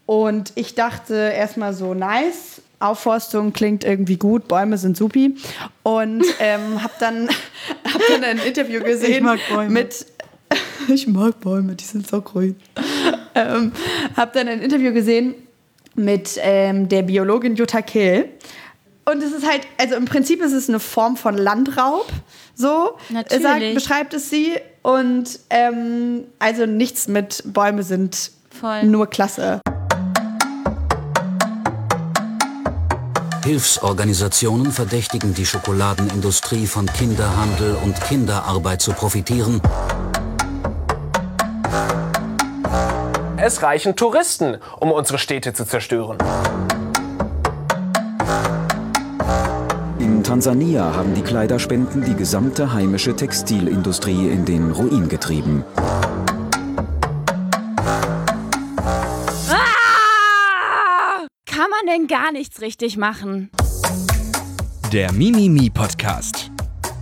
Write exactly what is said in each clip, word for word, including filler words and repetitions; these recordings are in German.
Und ich dachte erstmal so, nice, Aufforstung klingt irgendwie gut, Bäume sind supi. Und ähm, habe dann, hab dann ein Interview gesehen ich mag Bäume. mit... Ich mag Bäume, die sind so grün. ähm, habe dann ein Interview gesehen mit ähm, der Biologin Jutta Kehl. Und es ist halt, also im Prinzip ist es eine Form von Landraub, so Natürlich. sagt, beschreibt es sie. Und ähm, also nichts mit Bäume sind Voll. nur klasse. Hilfsorganisationen verdächtigen die Schokoladenindustrie von Kinderhandel und Kinderarbeit zu profitieren. Es reichen Touristen, um unsere Städte zu zerstören. In Tansania haben die Kleiderspenden die gesamte heimische Textilindustrie in den Ruin getrieben. Ah! Kann man denn gar nichts richtig machen? Der Mimimi-Podcast.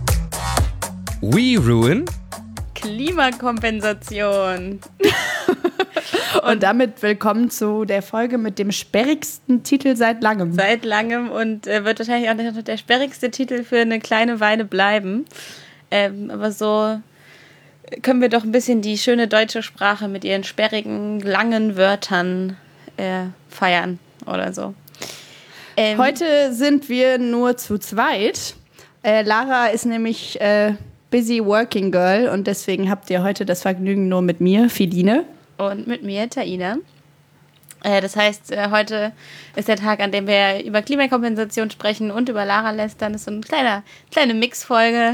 We Ruin Klimakompensation. Und damit willkommen zu der Folge mit dem sperrigsten Titel seit langem. Seit langem und äh, wird wahrscheinlich auch noch der sperrigste Titel für eine kleine Weile bleiben. Ähm, aber so können wir doch ein bisschen die schöne deutsche Sprache mit ihren sperrigen, langen Wörtern äh, feiern oder so. Ähm, Heute sind wir nur zu zweit. Äh, Lara ist nämlich äh, busy working girl und deswegen habt ihr heute das Vergnügen nur mit mir, Feline. Und mit mir, Taina. Äh, das heißt, äh, heute ist der Tag, an dem wir über Klimakompensation sprechen und über Lara lästern. Das ist so eine kleine, kleine Mixfolge.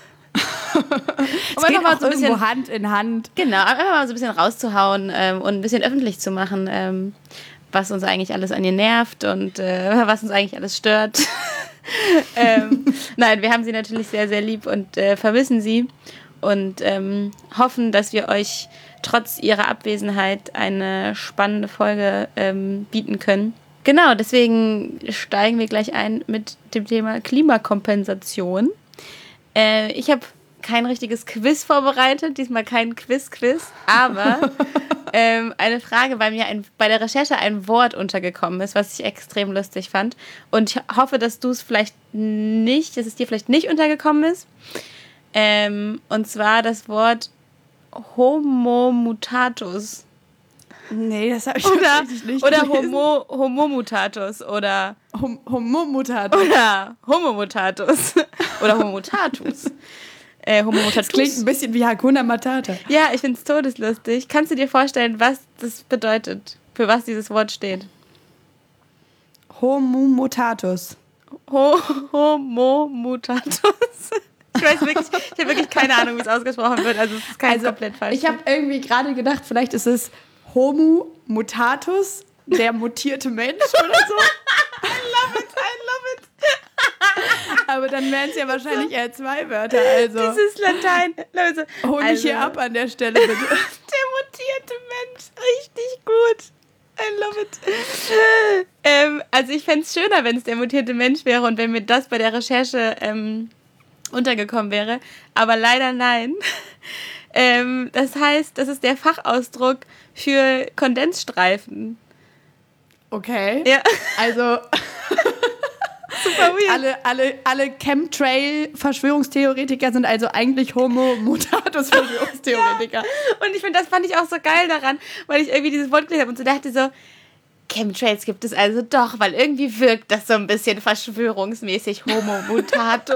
Es geht auch so ein bisschen Hand in Hand. Genau, einfach mal so ein bisschen rauszuhauen ähm, und ein bisschen öffentlich zu machen, ähm, was uns eigentlich alles an ihr nervt und äh, was uns eigentlich alles stört. ähm, nein, wir haben sie natürlich sehr, sehr lieb und äh, vermissen sie und ähm, hoffen, dass wir euch trotz ihrer Abwesenheit eine spannende Folge ähm, bieten können. Genau, deswegen steigen wir gleich ein mit dem Thema Klimakompensation. Äh, ich habe kein richtiges Quiz vorbereitet, diesmal kein Quiz-Quiz, aber ähm, eine Frage, weil mir ein, bei der Recherche ein Wort untergekommen ist, was ich extrem lustig fand. Und ich hoffe, dass du es vielleicht nicht, dass es dir vielleicht nicht untergekommen ist. Ähm, und zwar das Wort Homo mutatus. Nee, das habe ich oder, nicht Oder gelesen. Homo, Homo mutatus. Oder Hom- Homo mutatus. Oder Homo mutatus. Oder Homo mutatus. Äh, Homo mutatus. Das klingt ein bisschen wie Hakuna Matata. Ja, ich finde es todeslustig. Kannst du dir vorstellen, was das bedeutet? Für was dieses Wort steht? Homo mutatus. Ho- Homo mutatus. Ich weiß wirklich, ich habe wirklich keine Ahnung, wie es ausgesprochen wird. Also es ist kein Also, komplett falsch. ich habe irgendwie gerade gedacht, vielleicht ist es Homo mutatus, der mutierte Mensch oder so. I love it, I love it. Aber dann wären es ja wahrscheinlich eher zwei Wörter. Also Dieses Latein. Also, hol mich also, hier ab an der Stelle, bitte. Der mutierte Mensch. Richtig gut. I love it. ähm, also ich fände es schöner, wenn es der mutierte Mensch wäre und wenn mir das bei der Recherche ähm, untergekommen wäre. Aber leider nein. ähm, das heißt, das ist der Fachausdruck für Kondensstreifen. Okay. Ja. Also Super weird. alle, alle, alle Chemtrail-Verschwörungstheoretiker sind also eigentlich Homo mutatus-Verschwörungstheoretiker. Ja. Und ich finde, das fand ich auch so geil daran, weil ich irgendwie dieses Wort gelesen habe und so dachte so, Chemtrails gibt es also doch, weil irgendwie wirkt das so ein bisschen verschwörungsmäßig Homo mutatus.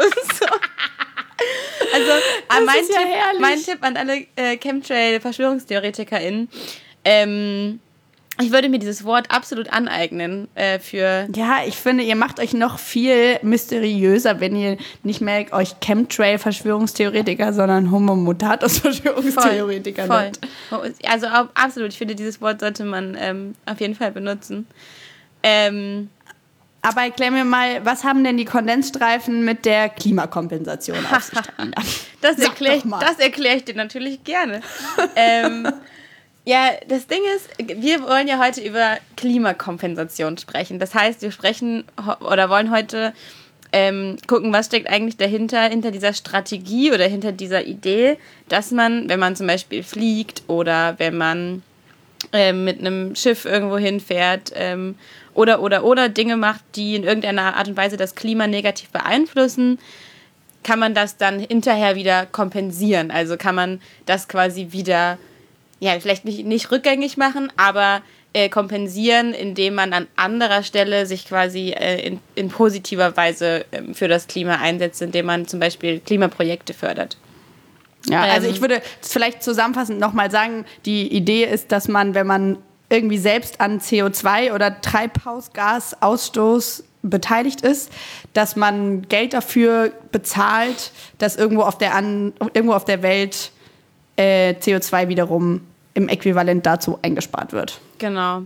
Also Das mein, ist ja Tipp, herrlich. mein Tipp an alle äh, Chemtrail-VerschwörungstheoretikerInnen, ähm, ich würde mir dieses Wort absolut aneignen äh, für... Ja, ich finde, ihr macht euch noch viel mysteriöser, wenn ihr nicht mehr euch Chemtrail-Verschwörungstheoretiker, sondern Homo mutatus-Verschwörungstheoretiker voll, nennt. voll. Also ab- absolut, ich finde, dieses Wort sollte man ähm, auf jeden Fall benutzen. Ähm, Aber erklär mir mal, was haben denn die Kondensstreifen mit der Klimakompensation auf sich? das Sag erkläre doch mal. das erklär ich dir natürlich gerne. ähm, ja, das Ding ist, wir wollen ja heute über Klimakompensation sprechen. Das heißt, wir sprechen ho- oder wollen heute ähm, gucken, was steckt eigentlich dahinter, hinter dieser Strategie oder hinter dieser Idee, dass man, wenn man zum Beispiel fliegt oder wenn man äh, mit einem Schiff irgendwo hinfährt ähm, oder, oder, oder Dinge macht, die in irgendeiner Art und Weise das Klima negativ beeinflussen, kann man das dann hinterher wieder kompensieren. Also kann man das quasi wieder, ja, vielleicht nicht, nicht rückgängig machen, aber äh, kompensieren, indem man an anderer Stelle sich quasi äh, in, in positiver Weise äh, für das Klima einsetzt, indem man zum Beispiel Klimaprojekte fördert. Ja, also Ähm, ich würde vielleicht zusammenfassend nochmal sagen, die Idee ist, dass man, wenn man irgendwie selbst an C O zwei oder Treibhausgasausstoß beteiligt ist, dass man Geld dafür bezahlt, dass irgendwo auf der, an, irgendwo auf der Welt äh, C O zwei wiederum im Äquivalent dazu eingespart wird. Genau.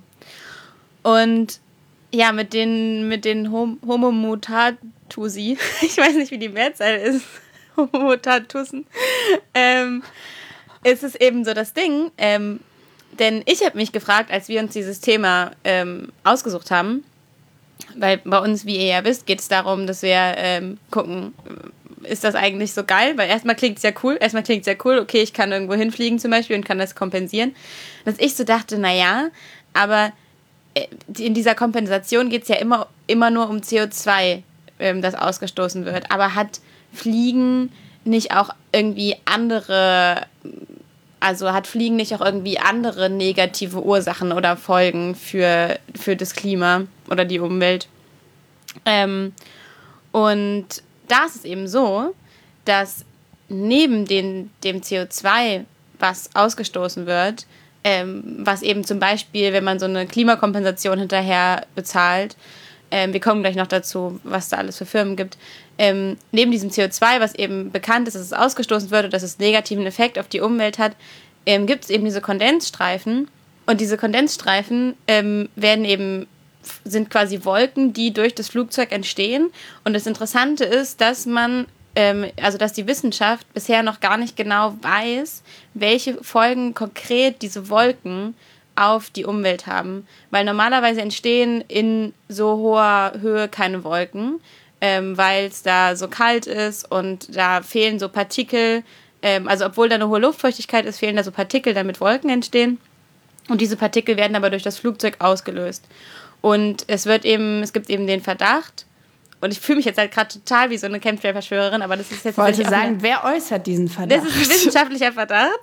Und ja, mit den, mit den Hom- Homo mutatusi, ich weiß nicht, wie die Mehrzahl ist, Homo mutatussen, ähm, ist es eben so das Ding, ähm, denn ich habe mich gefragt, als wir uns dieses Thema ähm, ausgesucht haben, weil bei uns, wie ihr ja wisst, geht es darum, dass wir ähm, gucken, ist das eigentlich so geil? Weil erstmal klingt es ja cool, erstmal klingt es ja cool, okay, ich kann irgendwo hinfliegen zum Beispiel und kann das kompensieren. Dass ich so dachte, naja, aber in dieser Kompensation geht es ja immer, immer nur um C O zwei, ähm, das ausgestoßen wird. Aber hat Fliegen nicht auch irgendwie andere, also hat Fliegen nicht auch irgendwie andere negative Ursachen oder Folgen für, für das Klima oder die Umwelt? Ähm, und da ist es eben so, dass neben den, dem C O zwei, was ausgestoßen wird, ähm, was eben zum Beispiel, wenn man so eine Klimakompensation hinterher bezahlt, ähm, wir kommen gleich noch dazu, was da alles für Firmen gibt, ähm, neben diesem C O zwei, was eben bekannt ist, dass es ausgestoßen wird und dass es negativen Effekt auf die Umwelt hat, ähm, gibt es eben diese Kondensstreifen. Und diese Kondensstreifen ähm, werden eben sind quasi Wolken, die durch das Flugzeug entstehen. Und das Interessante ist, dass man, ähm, also dass die Wissenschaft bisher noch gar nicht genau weiß, welche Folgen konkret diese Wolken auf die Umwelt haben. Weil normalerweise entstehen in so hoher Höhe keine Wolken, ähm, weil es da so kalt ist und da fehlen so Partikel. Ähm, also obwohl da eine hohe Luftfeuchtigkeit ist, fehlen da so Partikel, damit Wolken entstehen. Und diese Partikel werden aber durch das Flugzeug ausgelöst. Und es wird eben, es gibt eben den Verdacht, und ich fühle mich jetzt halt gerade total wie so eine Chemtrail-Verschwörerin, aber das ist jetzt... Ich wollte sagen, eine, wer äußert diesen Verdacht? Das ist ein wissenschaftlicher Verdacht,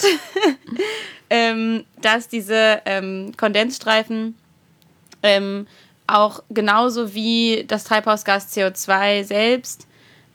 ähm, dass diese ähm, Kondensstreifen ähm, auch genauso wie das Treibhausgas C O zwei selbst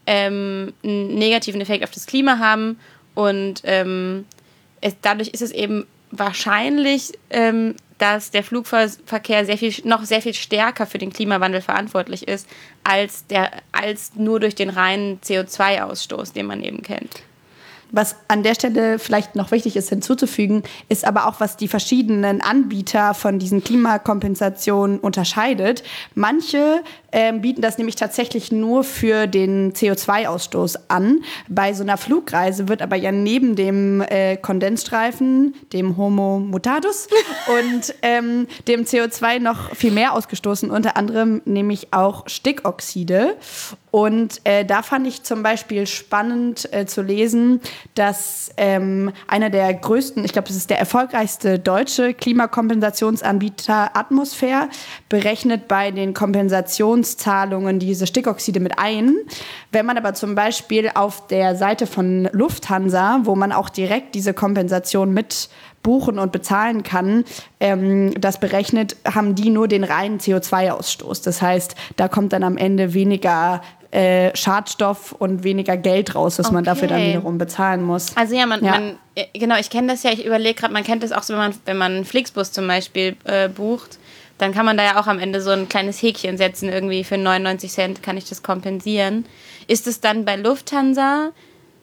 ähm, einen negativen Effekt auf das Klima haben. Und ähm, es, dadurch ist es eben wahrscheinlich... Ähm, dass der Flugverkehr sehr viel, noch sehr viel stärker für den Klimawandel verantwortlich ist, als, der, als nur durch den reinen C O zwei Ausstoß, den man eben kennt. Was an der Stelle vielleicht noch wichtig ist hinzuzufügen, ist aber auch, was die verschiedenen Anbieter von diesen Klimakompensationen unterscheidet. Manche äh, bieten das nämlich tatsächlich nur für den C O zwei Ausstoß an. Bei so einer Flugreise wird aber ja neben dem äh, Kondensstreifen, dem Homo mutatus und ähm, dem C O zwei noch viel mehr ausgestoßen, unter anderem nämlich auch Stickoxide. Und äh, da fand ich zum Beispiel spannend äh, zu lesen, dass ähm, einer der größten, ich glaube, das ist der erfolgreichste deutsche Klimakompensationsanbieter Atmosphäre, berechnet bei den Kompensationszahlungen diese Stickoxide mit ein. Wenn man aber zum Beispiel auf der Seite von Lufthansa, wo man auch direkt diese Kompensation mit buchen und bezahlen kann, ähm, das berechnet, haben die nur den reinen C O zwei Ausstoß. Das heißt, da kommt dann am Ende weniger äh, Schadstoff und weniger Geld raus, was okay. man dafür dann wiederum bezahlen muss. Also ja, man, ja. man genau, ich kenne das ja, ich überlege gerade, man kennt das auch so, wenn man, wenn man einen Flixbus zum Beispiel äh, bucht, dann kann man da ja auch am Ende so ein kleines Häkchen setzen, irgendwie für neunundneunzig Cent kann ich das kompensieren. Ist es dann bei Lufthansa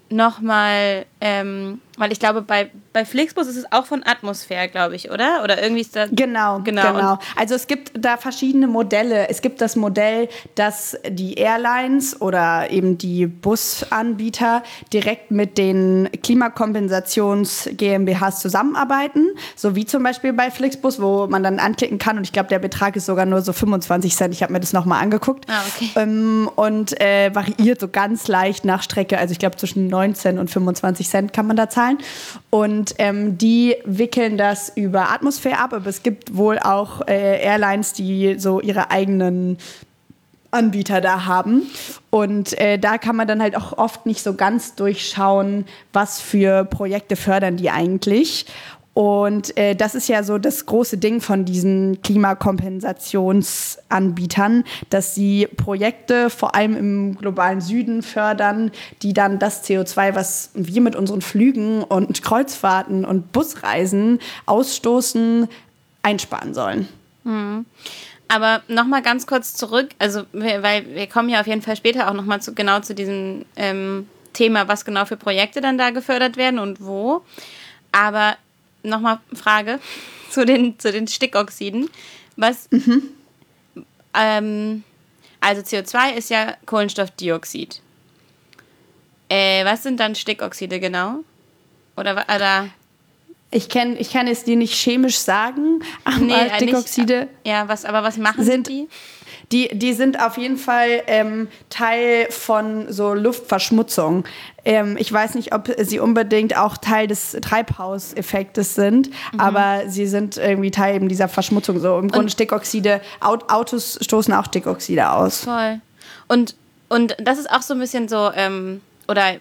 nochmal, ähm, weil ich glaube, bei, bei Flixbus ist es auch von Atmosphäre, glaube ich, oder? Oder irgendwie ist da... Genau, genau. genau. Also es gibt da verschiedene Modelle. Es gibt das Modell, dass die Airlines oder eben die Busanbieter direkt mit den Klimakompensations-G m b Hs zusammenarbeiten, so wie zum Beispiel bei Flixbus, wo man dann anklicken kann und ich glaube, der Betrag ist sogar nur so fünfundzwanzig Cent. Ich habe mir das nochmal angeguckt. Ah, okay. Ähm, und äh, variiert so ganz leicht nach Strecke. Also ich glaube, zwischen neunzehn und fünfundzwanzig Cent kann man da zahlen. bezahlen. Und ähm, die wickeln das über Atmosphäre ab, aber es gibt wohl auch äh, Airlines, die so ihre eigenen Anbieter da haben. Und äh, da kann man dann halt auch oft nicht so ganz durchschauen, was für Projekte fördern die eigentlich. Und äh, das ist ja so das große Ding von diesen Klimakompensationsanbietern, dass sie Projekte vor allem im globalen Süden fördern, die dann das C O zwei, was wir mit unseren Flügen und Kreuzfahrten und Busreisen ausstoßen, einsparen sollen. Mhm. Aber nochmal ganz kurz zurück, also weil wir kommen ja auf jeden Fall später auch nochmal zu, genau zu diesem ähm, Thema, was genau für Projekte dann da gefördert werden und wo. Aber nochmal Frage zu den, zu den Stickoxiden. Was, mhm. ähm, also C O zwei ist ja Kohlenstoffdioxid. Äh, was sind dann Stickoxide genau? Oder, oder Ich, kenn, ich kann es dir nicht chemisch sagen, aber nee, Stickoxide. Nicht, ja, was, aber was machen sind die? Die, die sind auf jeden Fall ähm, Teil von so Luftverschmutzung. Ähm, ich weiß nicht, ob sie unbedingt auch Teil des Treibhauseffektes sind, mhm. aber sie sind irgendwie Teil eben dieser Verschmutzung. So im Grunde und Stickoxide, Autos stoßen auch Stickoxide aus. Voll. Und, und das ist auch so ein bisschen so, ähm, oder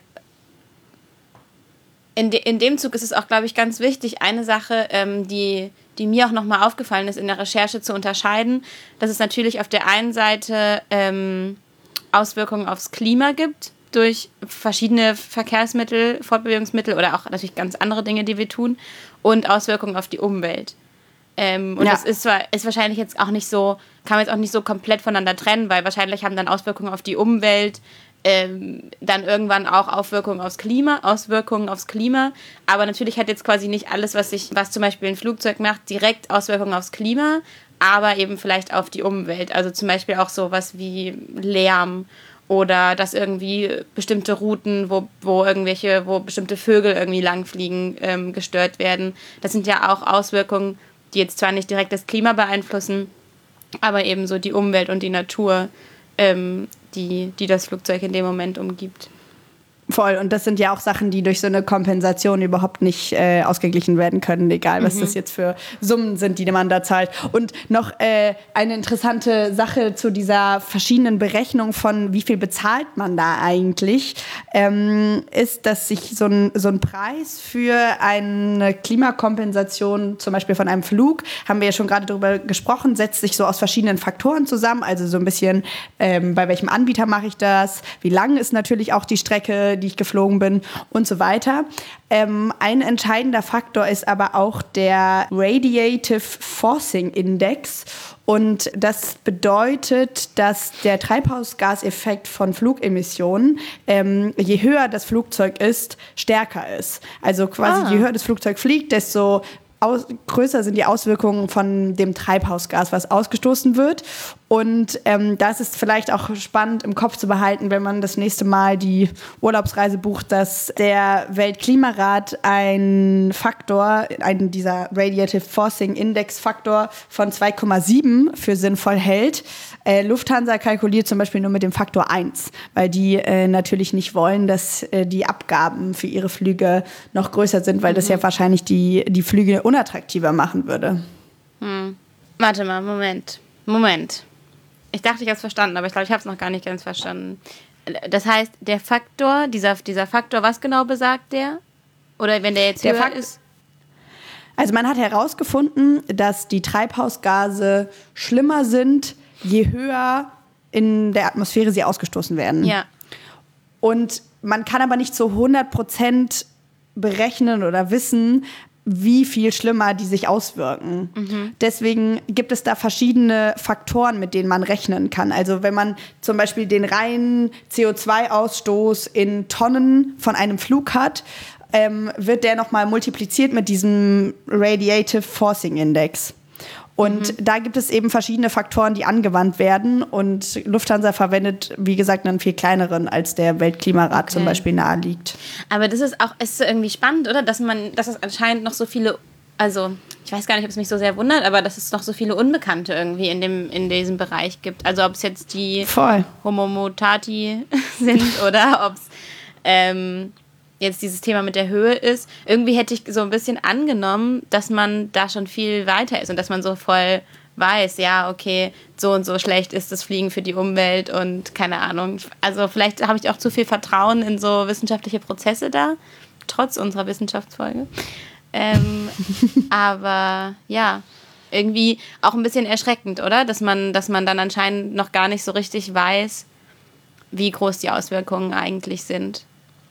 in, de, in dem Zug ist es auch, glaube ich, ganz wichtig, eine Sache, ähm, die, die mir auch nochmal aufgefallen ist, in der Recherche zu unterscheiden, dass es natürlich auf der einen Seite ähm, Auswirkungen aufs Klima gibt, durch verschiedene Verkehrsmittel, Fortbewegungsmittel oder auch natürlich ganz andere Dinge, die wir tun, und Auswirkungen auf die Umwelt. Ähm, und ja. das ist zwar ist wahrscheinlich jetzt auch nicht so, kann man jetzt auch nicht so komplett voneinander trennen, weil wahrscheinlich haben dann Auswirkungen auf die Umwelt, ähm, dann irgendwann auch Auswirkungen aufs Klima, Auswirkungen aufs Klima. Aber natürlich hat jetzt quasi nicht alles, was sich, was zum Beispiel ein Flugzeug macht, direkt Auswirkungen aufs Klima, aber eben vielleicht auf die Umwelt. Also zum Beispiel auch sowas wie Lärm oder dass irgendwie bestimmte Routen, wo, wo irgendwelche, wo bestimmte Vögel irgendwie langfliegen, ähm, gestört werden. Das sind ja auch Auswirkungen, die jetzt zwar nicht direkt das Klima beeinflussen, aber eben so die Umwelt und die Natur, ähm, die, die das Flugzeug in dem Moment umgibt. Voll, und das sind ja auch Sachen, die durch so eine Kompensation überhaupt nicht äh, ausgeglichen werden können, egal was mhm. das jetzt für Summen sind, die man da zahlt. Und noch äh, eine interessante Sache zu dieser verschiedenen Berechnung von wie viel bezahlt man da eigentlich, ähm, ist, dass sich so ein, so ein Preis für eine Klimakompensation, zum Beispiel von einem Flug, haben wir ja schon gerade darüber gesprochen, setzt sich so aus verschiedenen Faktoren zusammen, also so ein bisschen, ähm, bei welchem Anbieter mache ich das, wie lang ist natürlich auch die Strecke, die ich geflogen bin und so weiter. Ähm, ein entscheidender Faktor ist aber auch der Radiative Forcing Index. Und das bedeutet, dass der Treibhausgaseffekt von Flugemissionen, ähm, je höher das Flugzeug ist, stärker ist. Also quasi ah. je höher das Flugzeug fliegt, desto Aus, größer sind die Auswirkungen von dem Treibhausgas, was ausgestoßen wird. Und ähm, das ist vielleicht auch spannend im Kopf zu behalten, wenn man das nächste Mal die Urlaubsreise bucht, dass der Weltklimarat einen Faktor, einen dieser Radiative Forcing Index Faktor von zwei Komma sieben für sinnvoll hält. Äh, Lufthansa kalkuliert zum Beispiel nur mit dem Faktor eins, weil die äh, natürlich nicht wollen, dass äh, die Abgaben für ihre Flüge noch größer sind, weil mhm. das ja wahrscheinlich die, die Flüge unattraktiver machen würde. Hm. Warte mal, Moment. Moment. Ich dachte, ich habe es verstanden, aber ich glaube, ich habe es noch gar nicht ganz verstanden. Das heißt, der Faktor, dieser, dieser Faktor, was genau besagt der? Oder wenn der jetzt der höher Fakt- ist? Also man hat herausgefunden, dass die Treibhausgase schlimmer sind, je höher in der Atmosphäre sie ausgestoßen werden. Ja. Und man kann aber nicht zu hundert Prozent berechnen oder wissen, wie viel schlimmer die sich auswirken. Mhm. Deswegen gibt es da verschiedene Faktoren, mit denen man rechnen kann. Also wenn man zum Beispiel den reinen C O zwei Ausstoß in Tonnen von einem Flug hat, ähm, wird der nochmal multipliziert mit diesem Radiative Forcing Index. Und mhm. da gibt es eben verschiedene Faktoren, die angewandt werden. Und Lufthansa verwendet, wie gesagt, einen viel kleineren, als der Weltklimarat okay. zum Beispiel nahe liegt. Aber das ist auch ist irgendwie spannend, oder? Dass man, dass es anscheinend noch so viele, also ich weiß gar nicht, ob es mich so sehr wundert, aber dass es noch so viele Unbekannte irgendwie in dem in diesem Bereich gibt. Also ob es jetzt die Voll. Homo mutati sind oder ob es ähm, jetzt dieses Thema mit der Höhe ist, irgendwie hätte ich so ein bisschen angenommen, dass man da schon viel weiter ist und dass man so voll weiß, ja, okay, so und so schlecht ist das Fliegen für die Umwelt und keine Ahnung. Also vielleicht habe ich auch zu viel Vertrauen in so wissenschaftliche Prozesse da, trotz unserer Wissenschaftsfolge. Ähm, aber ja, irgendwie auch ein bisschen erschreckend, oder? Dass man, dass man dann anscheinend noch gar nicht so richtig weiß, wie groß die Auswirkungen eigentlich sind.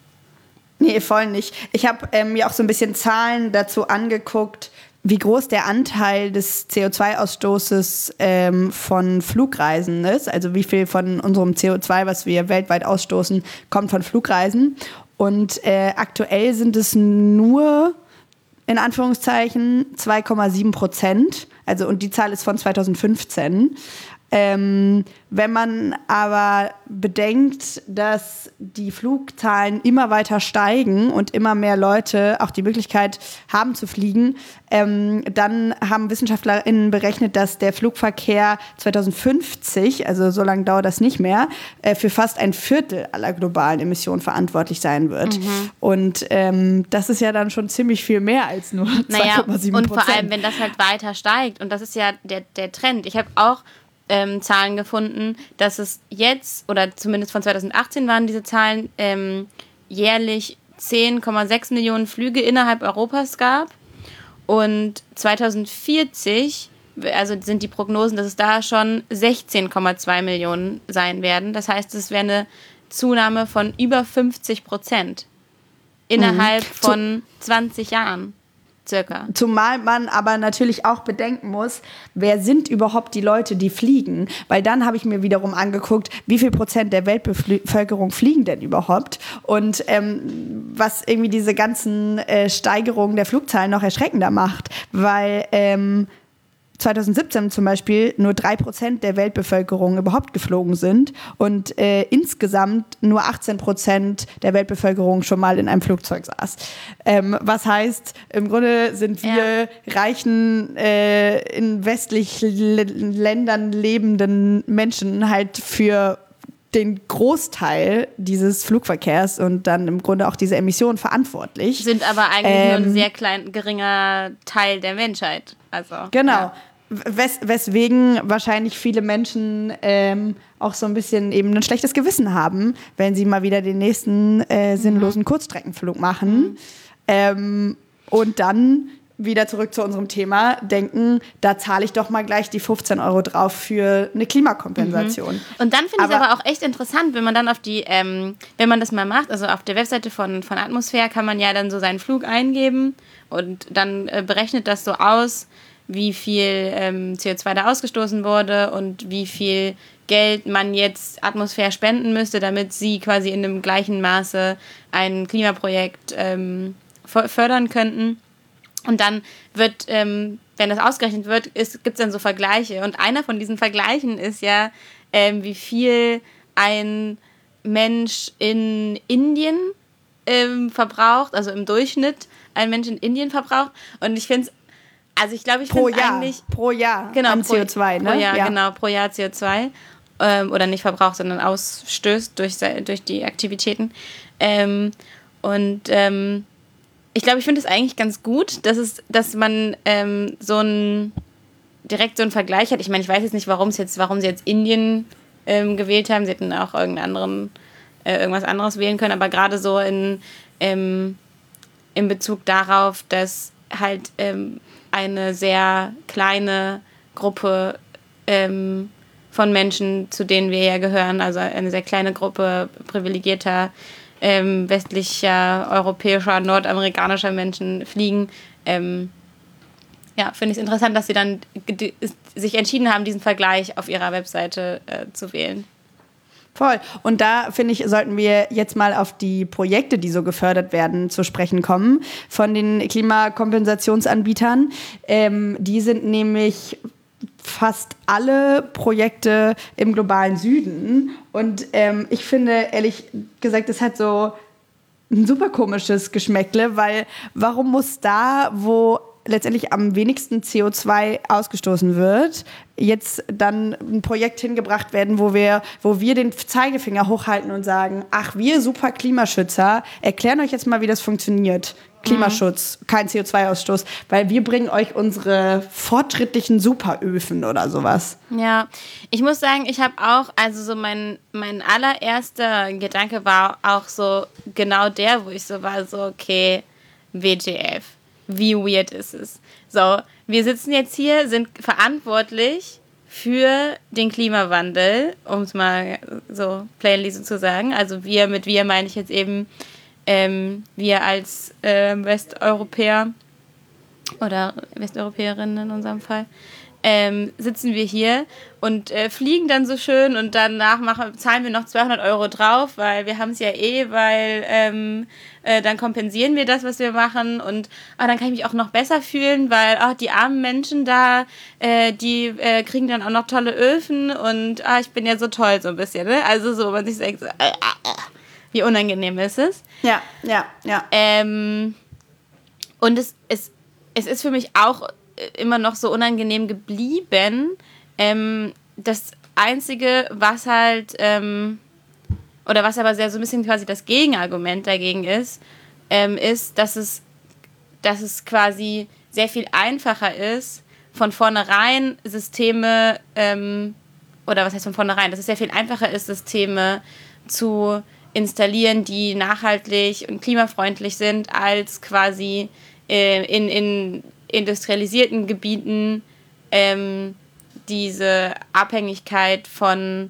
Nee, voll nicht. Ich habe ähm, mir auch so ein bisschen Zahlen dazu angeguckt, wie groß der Anteil des C O zwei Ausstoßes ähm, von Flugreisen ist. Also wie viel von unserem C O zwei, was wir weltweit ausstoßen, kommt von Flugreisen. Und äh, aktuell sind es nur, in Anführungszeichen, zwei Komma sieben Prozent. Also, und die Zahl ist von zweitausendfünfzehn. Ähm, wenn man aber bedenkt, dass die Flugzahlen immer weiter steigen und immer mehr Leute auch die Möglichkeit haben zu fliegen, ähm, dann haben WissenschaftlerInnen berechnet, dass der Flugverkehr zweitausendfünfzig, also so lange dauert das nicht mehr, äh, für fast ein Viertel aller globalen Emissionen verantwortlich sein wird. Mhm. Und ähm, das ist ja dann schon ziemlich viel mehr als nur zwei Komma sieben Prozent. Und vor allem, wenn das halt weiter steigt, und das ist ja der, der Trend. Ich habe auch Ähm, Zahlen gefunden, dass es jetzt, oder zumindest von zweitausendachtzehn waren diese Zahlen, ähm, jährlich zehn Komma sechs Millionen Flüge innerhalb Europas gab. Und zweitausendvierzig, also sind die Prognosen, dass es da schon sechzehn Komma zwei Millionen sein werden. Das heißt, es wäre eine Zunahme von über fünfzig Prozent innerhalb mhm. von zwanzig Jahren. Circa. Zumal man aber natürlich auch bedenken muss, wer sind überhaupt die Leute, die fliegen? Weil dann habe ich mir wiederum angeguckt, wie viel Prozent der Weltbevölkerung fliegen denn überhaupt? Und ähm, was irgendwie diese ganzen äh, Steigerungen der Flugzahlen noch erschreckender macht, weil ähm, zweitausendsiebzehn zum Beispiel nur drei Prozent der Weltbevölkerung überhaupt geflogen sind und äh, insgesamt nur achtzehn Prozent der Weltbevölkerung schon mal in einem Flugzeug saß. Ähm, was heißt, im Grunde sind wir ja. reichen, äh, in westlichen L- Ländern lebenden Menschen halt für den Großteil dieses Flugverkehrs und dann im Grunde auch diese Emissionen verantwortlich. Sind aber eigentlich ähm, nur ein sehr klein, geringer Teil der Menschheit. Also, genau. Ja. Wes- weswegen wahrscheinlich viele Menschen ähm, auch so ein bisschen eben ein schlechtes Gewissen haben, wenn sie mal wieder den nächsten äh, sinnlosen mhm. Kurzstreckenflug machen. Mhm. Ähm, und dann wieder zurück zu unserem Thema, denken, da zahle ich doch mal gleich die fünfzehn Euro drauf für eine Klimakompensation. Mhm. Und dann finde ich es aber auch echt interessant, wenn man dann auf die, ähm, wenn man das mal macht, also auf der Webseite von, von Atmosphäre kann man ja dann so seinen Flug eingeben und dann äh, berechnet das so aus, wie viel ähm, C O zwei da ausgestoßen wurde und wie viel Geld man jetzt Atmosphäre spenden müsste, damit sie quasi in dem gleichen Maße ein Klimaprojekt ähm, fördern könnten. Und dann wird, ähm, wenn das ausgerechnet wird, gibt es dann so Vergleiche. Und einer von diesen Vergleichen ist ja, ähm, wie viel ein Mensch in Indien ähm, verbraucht, also im Durchschnitt ein Mensch in Indien verbraucht. Und ich finde es Also ich glaube, ich finde es eigentlich... Pro Jahr genau, an pro, C O zwei, ne? Pro Jahr, ja. genau, pro Jahr C O zwei. Ähm, oder nicht verbraucht, sondern ausstößt durch, durch die Aktivitäten. Ähm, und ähm, ich glaube, ich finde es eigentlich ganz gut, dass, es, dass man ähm, so ein direkt so einen Vergleich hat. Ich meine, ich weiß jetzt nicht, warum jetzt, warum sie jetzt Indien ähm, gewählt haben. Sie hätten auch irgendeinen anderen, äh, irgendwas anderes wählen können. Aber gerade so in, ähm, in Bezug darauf, dass halt... Ähm, eine sehr kleine Gruppe ähm, von Menschen, zu denen wir ja gehören, also eine sehr kleine Gruppe privilegierter, ähm, westlicher, europäischer, nordamerikanischer Menschen fliegen. Ähm, ja, finde ich es interessant, dass sie dann g- sich entschieden haben, diesen Vergleich auf ihrer Webseite äh, zu wählen. Voll. Und da, finde ich, sollten wir jetzt mal auf die Projekte, die so gefördert werden, zu sprechen kommen von den Klimakompensationsanbietern. Ähm, die sind nämlich fast alle Projekte im globalen Süden. Und ähm, ich finde, ehrlich gesagt, es hat so ein super komisches Geschmäckle, weil warum muss da, wo letztendlich am wenigsten C O zwei ausgestoßen wird, jetzt dann ein Projekt hingebracht werden, wo wir, wo wir den Zeigefinger hochhalten und sagen, ach, wir super Klimaschützer, erklären euch jetzt mal, wie das funktioniert. Klimaschutz, kein C O zwei Ausstoß, weil wir bringen euch unsere fortschrittlichen Superöfen oder sowas. Ja, ich muss sagen, ich habe auch, also so mein, mein allererster Gedanke war auch so genau der, wo ich so war, so okay, W T F, wie weird ist es? So, wir sitzen jetzt hier, sind verantwortlich für den Klimawandel, um es mal so plainly so zu sagen. Also wir, mit wir meine ich jetzt eben ähm, wir als äh, Westeuropäer oder Westeuropäerinnen in unserem Fall, ähm, sitzen wir hier und äh, fliegen dann so schön und danach machen, zahlen wir noch zweihundert Euro drauf, weil wir haben es ja eh, weil ähm, äh, dann kompensieren wir das, was wir machen und ah, dann kann ich mich auch noch besser fühlen, weil ah, die armen Menschen da, äh, die äh, kriegen dann auch noch tolle Öfen und ah, ich bin ja so toll so ein bisschen, ne? Also so, man sich denkt, so, äh, äh, wie unangenehm ist es. Ja, ja, ja. Ähm, und es, es, es ist für mich auch immer noch so unangenehm geblieben. Ähm, das Einzige, was halt, ähm, oder was aber sehr so ein bisschen quasi das Gegenargument dagegen ist, ähm, ist, dass es, dass es quasi sehr viel einfacher ist, von vornherein Systeme, ähm, oder was heißt von vornherein, dass es sehr viel einfacher ist, Systeme zu installieren, die nachhaltig und klimafreundlich sind, als quasi äh, in, in industrialisierten Gebieten ähm, diese Abhängigkeit von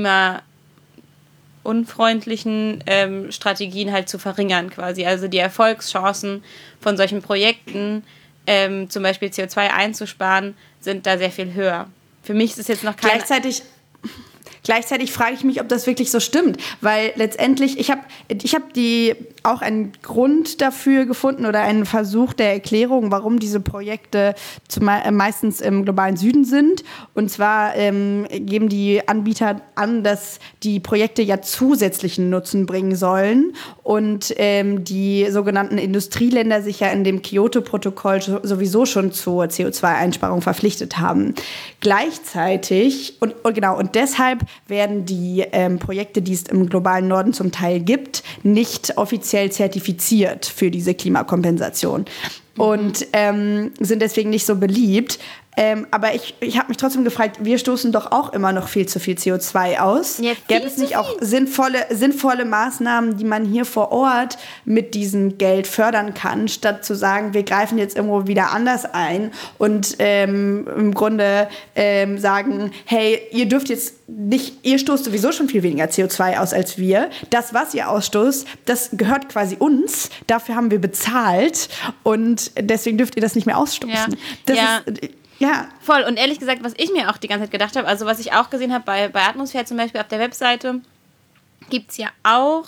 klimaunfreundlichen ähm, Strategien halt zu verringern quasi. Also die Erfolgschancen von solchen Projekten, ähm, zum Beispiel C O zwei einzusparen, sind da sehr viel höher. Für mich ist es jetzt noch kein... Gleichzeitig... Gleichzeitig frage ich mich, ob das wirklich so stimmt, weil letztendlich, ich habe ich hab die auch einen Grund dafür gefunden oder einen Versuch der Erklärung, warum diese Projekte zume- meistens im globalen Süden sind. Und zwar ähm, geben die Anbieter an, dass die Projekte ja zusätzlichen Nutzen bringen sollen und ähm, die sogenannten Industrieländer sich ja in dem Kyoto-Protokoll sowieso schon zur C O zwei Einsparung verpflichtet haben. Gleichzeitig, und, und genau, und deshalb werden die ähm, Projekte, die es im globalen Norden zum Teil gibt, nicht offiziell zertifiziert für diese Klimakompensation. Mhm. Und ähm, sind deswegen nicht so beliebt. Ähm, aber ich, ich habe mich trotzdem gefragt, wir stoßen doch auch immer noch viel zu viel C O zwei aus. Ja, gäbe es nicht auch sinnvolle, sinnvolle Maßnahmen, die man hier vor Ort mit diesem Geld fördern kann, statt zu sagen, wir greifen jetzt irgendwo wieder anders ein und ähm, im Grunde ähm, sagen, hey, ihr dürft jetzt nicht, ihr stoßt sowieso schon viel weniger C O zwei aus als wir. Das, was ihr ausstoßt, das gehört quasi uns. Dafür haben wir bezahlt und deswegen dürft ihr das nicht mehr ausstoßen. Ja. Das ja. ist... Ja. Voll. Und ehrlich gesagt, was ich mir auch die ganze Zeit gedacht habe, also was ich auch gesehen habe bei, bei Atmosphäre zum Beispiel auf der Webseite, gibt es ja auch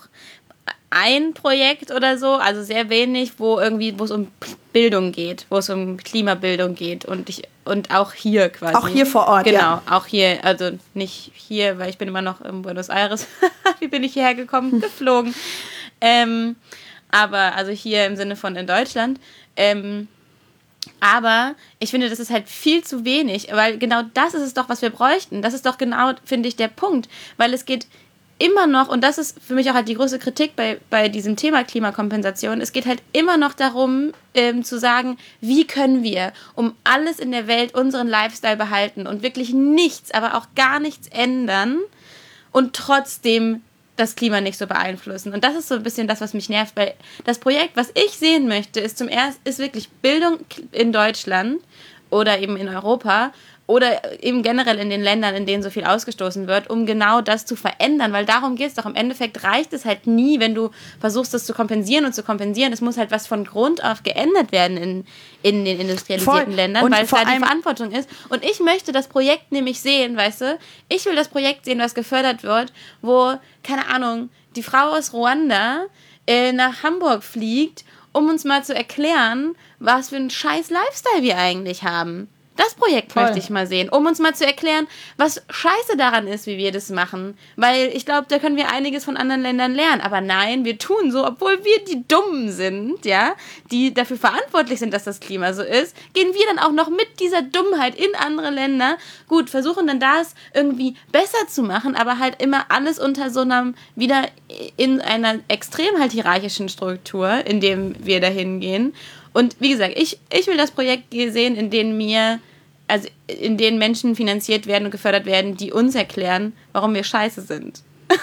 ein Projekt oder so, also sehr wenig, wo irgendwie, wo es um Bildung geht, wo es um Klimabildung geht und ich und auch hier quasi. Auch hier vor Ort, genau, ja. Genau, auch hier, also nicht hier, weil ich bin immer noch in Buenos Aires. Wie bin ich hierher gekommen? Geflogen. ähm, aber also hier im Sinne von in Deutschland. Ähm, Aber ich finde, das ist halt viel zu wenig, weil genau das ist es doch, was wir bräuchten. Das ist doch genau, finde ich, der Punkt. Weil es geht immer noch, und das ist für mich auch halt die größte Kritik bei, bei diesem Thema Klimakompensation, es geht halt immer noch darum, ähm, zu sagen, wie können wir um alles in der Welt unseren Lifestyle behalten und wirklich nichts, aber auch gar nichts ändern und trotzdem das Klima nicht so beeinflussen. Und das ist so ein bisschen das, was mich nervt, weil das Projekt, was ich sehen möchte, ist zum ersten, ist wirklich Bildung in Deutschland oder eben in Europa oder eben generell in den Ländern, in denen so viel ausgestoßen wird, um genau das zu verändern, weil darum geht es doch. Im Endeffekt reicht es halt nie, wenn du versuchst, das zu kompensieren und zu kompensieren. Es muss halt was von Grund auf geändert werden in, in den industrialisierten Voll. Ländern, und weil es da die Verantwortung ist. Und ich möchte das Projekt nämlich sehen, weißt du, ich will das Projekt sehen, was gefördert wird, wo, keine Ahnung, die Frau aus Ruanda äh, nach Hamburg fliegt, um uns mal zu erklären, was für einen scheiß Lifestyle wir eigentlich haben. Das Projekt Voll. möchte ich mal sehen, um uns mal zu erklären, was scheiße daran ist, wie wir das machen. Weil ich glaube, da können wir einiges von anderen Ländern lernen. Aber nein, wir tun so, obwohl wir die Dummen sind, ja, die dafür verantwortlich sind, dass das Klima so ist, gehen wir dann auch noch mit dieser Dummheit in andere Länder. Gut, versuchen dann das irgendwie besser zu machen, aber halt immer alles unter so einem, wieder in einer extrem halt hierarchischen Struktur, in dem wir dahin gehen. Und wie gesagt, ich, ich will das Projekt sehen, in dem mir, also in denen Menschen finanziert werden und gefördert werden, die uns erklären, warum wir scheiße sind.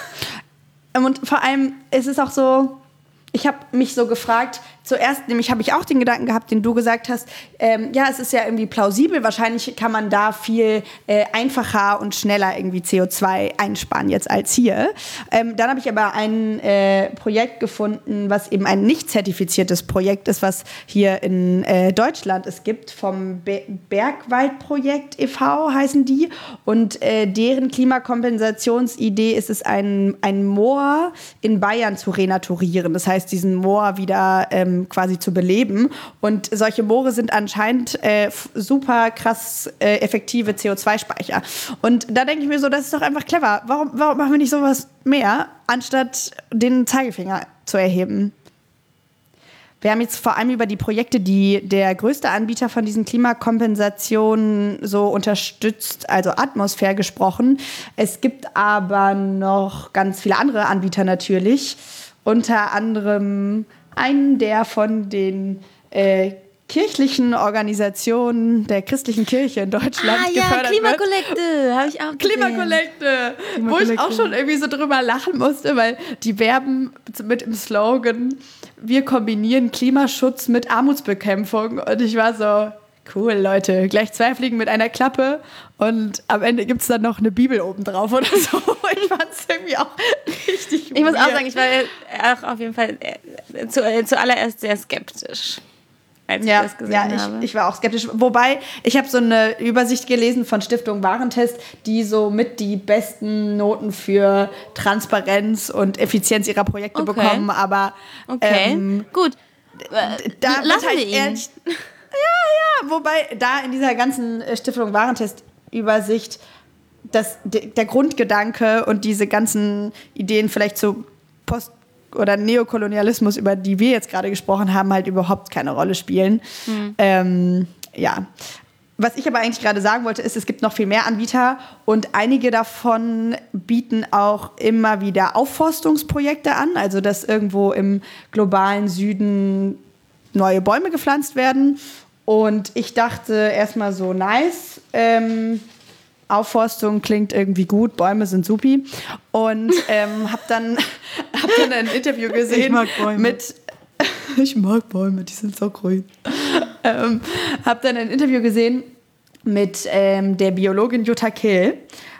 Und vor allem ist es auch so, ich habe mich so gefragt, zuerst nämlich habe ich auch den Gedanken gehabt, den du gesagt hast, ähm, ja, es ist ja irgendwie plausibel, wahrscheinlich kann man da viel äh, einfacher und schneller irgendwie C O zwei einsparen jetzt als hier. Ähm, dann habe ich aber ein äh, Projekt gefunden, was eben ein nicht zertifiziertes Projekt ist, was hier in äh, Deutschland es gibt, vom Be- Bergwaldprojekt e V heißen die, und äh, deren Klimakompensationsidee ist es, ein, ein Moor in Bayern zu renaturieren, das heißt, diesen Moor wieder ähm, quasi zu beleben. Und solche Moore sind anscheinend äh, f- super krass äh, effektive C O zwei Speicher. Und da denke ich mir so, das ist doch einfach clever. Warum, warum machen wir nicht sowas mehr, anstatt den Zeigefinger zu erheben? Wir haben jetzt vor allem über die Projekte, die der größte Anbieter von diesen Klimakompensationen so unterstützt, also Atmosphäre, gesprochen. Es gibt aber noch ganz viele andere Anbieter natürlich. Unter anderem einen, der von den äh, kirchlichen Organisationen der christlichen Kirche in Deutschland Ah ja, gefördert Klimakollekte, habe ich auch gesehen. Klimakollekte, wo ich auch schon irgendwie so drüber lachen musste, weil die werben mit dem Slogan, wir kombinieren Klimaschutz mit Armutsbekämpfung. Und ich war so, cool, Leute, gleich zwei Fliegen mit einer Klappe und am Ende gibt es dann noch eine Bibel obendrauf oder so. Ich fand es irgendwie auch richtig Ich muss weird. auch sagen, ich war auch auf jeden Fall äh, zu, äh, zuallererst sehr skeptisch, als Ja, ich das gesehen ja habe. ich, ich war auch skeptisch. Wobei, ich habe so eine Übersicht gelesen von Stiftung Warentest, die so mit die besten Noten für Transparenz und Effizienz ihrer Projekte Okay. bekommen. Aber Okay, ähm, gut. da Lassen wird halt wir ihn. ehrlich, ja, ja, wobei da in dieser ganzen äh, Stiftung Warentest-Übersicht das, de, der Grundgedanke und diese ganzen Ideen vielleicht zu Post- oder Neokolonialismus, über die wir jetzt gerade gesprochen haben, halt überhaupt keine Rolle spielen. Hm. Ähm, ja. Was ich aber eigentlich gerade sagen wollte, ist, es gibt noch viel mehr Anbieter und einige davon bieten auch immer wieder Aufforstungsprojekte an, also dass irgendwo im globalen Süden neue Bäume gepflanzt werden. Und ich dachte erstmal so, nice, ähm, Aufforstung klingt irgendwie gut, Bäume sind supi. Und ähm, habe dann, hab dann ein Interview gesehen Ich mag Bäume. mit... Ich mag Bäume, die sind so grün. ähm, habe dann ein Interview gesehen mit ähm, der Biologin Jutta Kehl,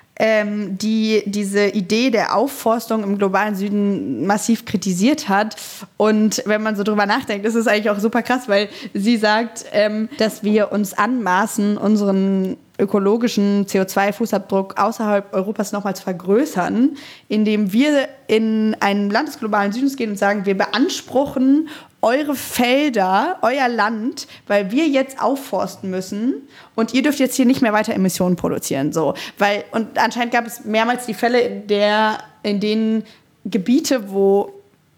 ähm, die diese Idee der Aufforstung im globalen Süden massiv kritisiert hat. Und wenn man so drüber nachdenkt, ist es eigentlich auch super krass, weil sie sagt, ähm, dass wir uns anmaßen, unseren ökologischen C O zwei Fußabdruck außerhalb Europas nochmals vergrößern, indem wir in ein Land des globalen Südens gehen und sagen, wir beanspruchen eure Felder, euer Land, weil wir jetzt aufforsten müssen und ihr dürft jetzt hier nicht mehr weiter Emissionen produzieren. So. Weil, und anscheinend gab es mehrmals die Fälle, in, der, in denen Gebiete, wo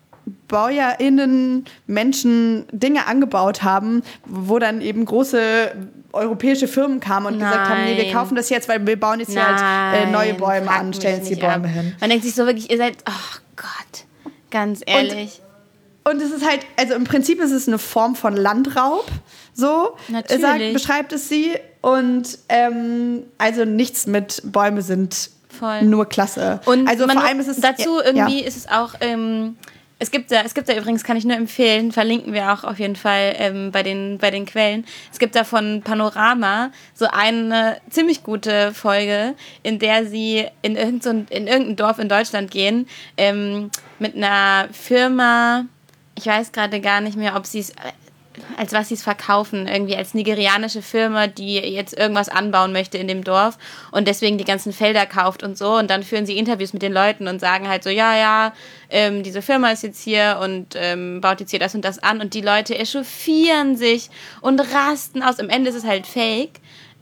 BäuerInnen Menschen Dinge angebaut haben, wo dann eben große europäische Firmen kamen und Nein. gesagt haben, nee, wir kaufen das jetzt, weil wir bauen jetzt hier halt äh, neue Bäume frag an, mich stellen jetzt die nicht Bäume ab. hin. Man denkt sich so wirklich, ihr seid, oh Gott, ganz ehrlich. Und es ist halt, also im Prinzip ist es eine Form von Landraub, so Natürlich. sagt, beschreibt es sie. Und ähm, also nichts mit Bäume sind Voll. nur klasse. Und also man vor muss- allem ist es dazu ja, irgendwie ja. ist es auch, ähm, es gibt da, es gibt da übrigens, kann ich nur empfehlen, verlinken wir auch auf jeden Fall ähm, bei den, bei den Quellen. Es gibt da von Panorama so eine ziemlich gute Folge, in der sie in irgendein, so ein- in irgendein Dorf in Deutschland gehen, ähm, mit einer Firma, ich weiß gerade gar nicht mehr, ob sie es, als was sie es verkaufen, irgendwie als nigerianische Firma, die jetzt irgendwas anbauen möchte in dem Dorf und deswegen die ganzen Felder kauft und so, und dann führen sie Interviews mit den Leuten und sagen halt so, ja, ja, ähm, diese Firma ist jetzt hier und ähm, baut jetzt hier das und das an, und die Leute echauffieren sich und rasten aus. Am Ende ist es halt fake,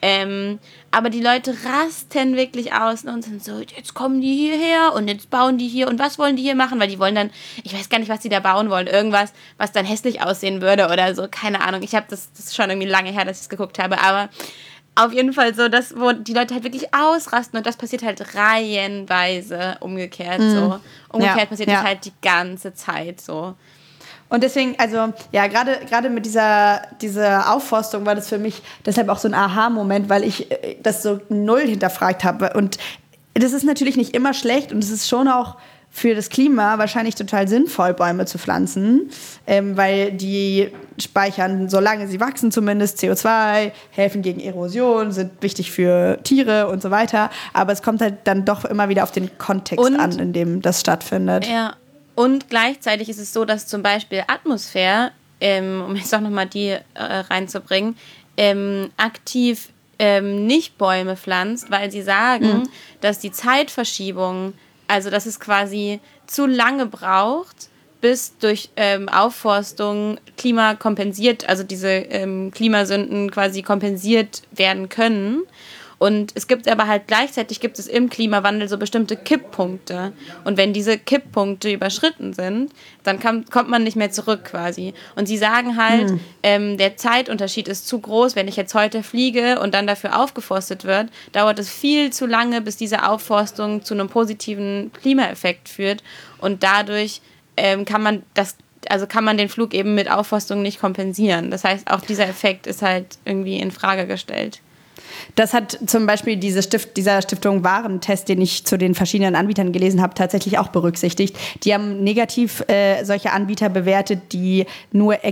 Ähm, aber die Leute rasten wirklich aus und sind so, jetzt kommen die hierher und jetzt bauen die hier und was wollen die hier machen? Weil die wollen dann, ich weiß gar nicht, was die da bauen wollen, irgendwas, was dann hässlich aussehen würde oder so, keine Ahnung. Ich habe das, das ist schon irgendwie lange her, dass ich es geguckt habe, aber auf jeden Fall so, dass, wo die Leute halt wirklich ausrasten und das passiert halt reihenweise umgekehrt mm. so. Umgekehrt ja, passiert ja. das halt die ganze Zeit so. Und deswegen, also ja, gerade gerade mit dieser, dieser Aufforstung war das für mich deshalb auch so ein Aha-Moment, weil ich das so null hinterfragt habe. Und das ist natürlich nicht immer schlecht und es ist schon auch für das Klima wahrscheinlich total sinnvoll, Bäume zu pflanzen, ähm, weil die speichern, solange sie wachsen zumindest, C O zwei, helfen gegen Erosion, sind wichtig für Tiere und so weiter. Aber es kommt halt dann doch immer wieder auf den Kontext und, an, in dem das stattfindet. Ja. Und gleichzeitig ist es so, dass zum Beispiel Atmosphäre, ähm, um jetzt auch nochmal die äh, reinzubringen, ähm, aktiv ähm, nicht Bäume pflanzt, weil sie sagen, mhm. dass die Zeitverschiebung, also dass es quasi zu lange braucht, bis durch ähm, Aufforstung Klima kompensiert, also diese ähm, Klimasünden quasi kompensiert werden können. Und es gibt aber halt gleichzeitig gibt es im Klimawandel so bestimmte Kipppunkte. Und wenn diese Kipppunkte überschritten sind, dann kann, kommt man nicht mehr zurück quasi. Und sie sagen halt, hm. ähm, der Zeitunterschied ist zu groß. Wenn ich jetzt heute fliege und dann dafür aufgeforstet wird, dauert es viel zu lange, bis diese Aufforstung zu einem positiven Klimaeffekt führt. Und dadurch ähm, kann man das, also kann man den Flug eben mit Aufforstung nicht kompensieren. Das heißt, auch dieser Effekt ist halt irgendwie in Frage gestellt. Das hat zum Beispiel diese Stift, dieser Stiftung Warentest, den ich zu den verschiedenen Anbietern gelesen habe, tatsächlich auch berücksichtigt. Die haben negativ äh, solche Anbieter bewertet, die nur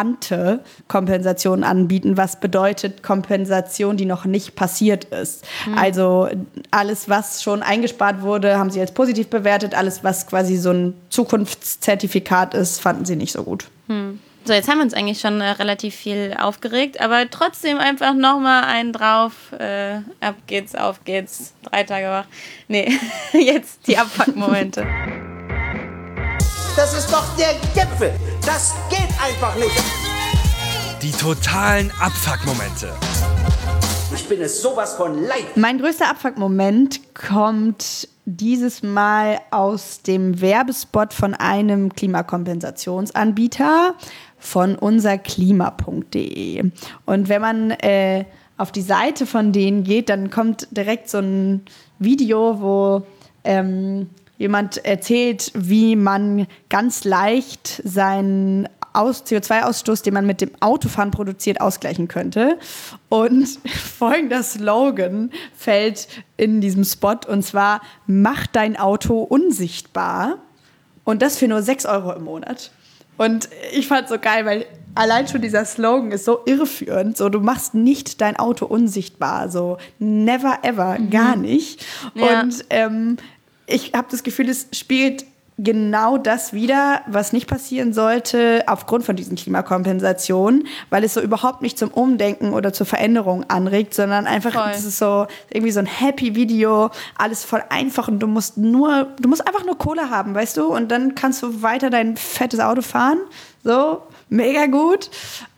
Ex-ante-Kompensationen anbieten, was bedeutet Kompensation, die noch nicht passiert ist. Mhm. Also alles, was schon eingespart wurde, haben sie als positiv bewertet. Alles, was quasi so ein Zukunftszertifikat ist, fanden sie nicht so gut. Mhm. So, jetzt haben wir uns eigentlich schon äh, relativ viel aufgeregt, aber trotzdem einfach nochmal einen drauf. Äh, ab geht's, auf geht's. Drei Tage wach. Nee, jetzt die Abfuck-Momente. Das ist doch der Gipfel. Das geht einfach nicht. Die totalen Abfuck-Momente. Ich bin es sowas von leid. Mein größter Abfuck-Moment kommt dieses Mal aus dem Werbespot von einem Klimakompensationsanbieter von unserklima punkt de. Und wenn man äh, auf die Seite von denen geht, dann kommt direkt so ein Video, wo ähm, jemand erzählt, wie man ganz leicht seinen Aus- C O zwei Ausstoß, den man mit dem Autofahren produziert, ausgleichen könnte. Und folgender Slogan fällt in diesem Spot, und zwar: Mach dein Auto unsichtbar. Und das für nur sechs Euro im Monat. Und ich fand es so geil, weil allein schon dieser Slogan ist so irreführend. So, du machst nicht dein Auto unsichtbar. So, never ever, mhm. gar nicht. Ja. Und ähm, ich habe das Gefühl, es spielt genau das wieder, was nicht passieren sollte aufgrund von diesen Klimakompensationen, weil es so überhaupt nicht zum Umdenken oder zur Veränderung anregt, sondern einfach, das ist so irgendwie so ein Happy Video, alles voll einfach und du musst nur, du musst einfach nur Kohle haben, weißt du, und dann kannst du weiter dein fettes Auto fahren, so, mega gut.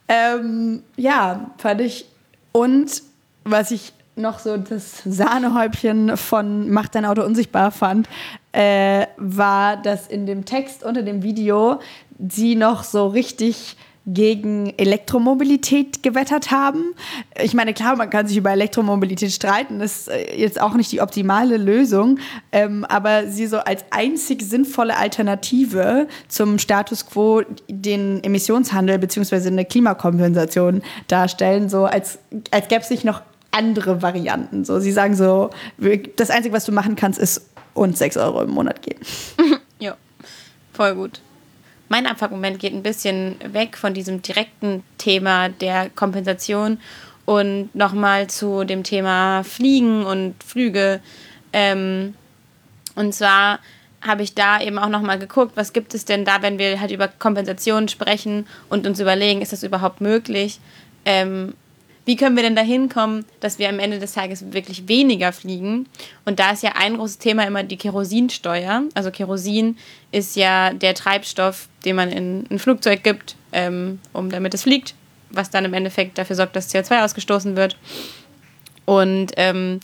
Ähm, ja, fand ich. Und was ich noch so das Sahnehäubchen von Mach dein Auto unsichtbar fand, äh, war, dass in dem Text unter dem Video sie noch so richtig gegen Elektromobilität gewettert haben. Ich meine, klar, man kann sich über Elektromobilität streiten, das ist jetzt auch nicht die optimale Lösung, ähm, aber sie so als einzig sinnvolle Alternative zum Status quo den Emissionshandel bzw. eine Klimakompensation darstellen, so als, als gäbe es nicht noch andere Varianten. So, sie sagen so, das Einzige, was du machen kannst, ist uns sechs Euro im Monat geben. Ja, voll gut. Mein Abfuck-Moment geht ein bisschen weg von diesem direkten Thema der Kompensation und nochmal zu dem Thema Fliegen und Flüge. Ähm, und zwar habe ich da eben auch nochmal geguckt, was gibt es denn da, wenn wir halt über Kompensation sprechen und uns überlegen, ist das überhaupt möglich? Ähm, Wie können wir denn da hinkommen, dass wir am Ende des Tages wirklich weniger fliegen? Und da ist ja ein großes Thema immer die Kerosinsteuer. Also Kerosin ist ja der Treibstoff, den man in ein Flugzeug gibt, ähm, um damit es fliegt, was dann im Endeffekt dafür sorgt, dass C O zwei ausgestoßen wird. Und ähm,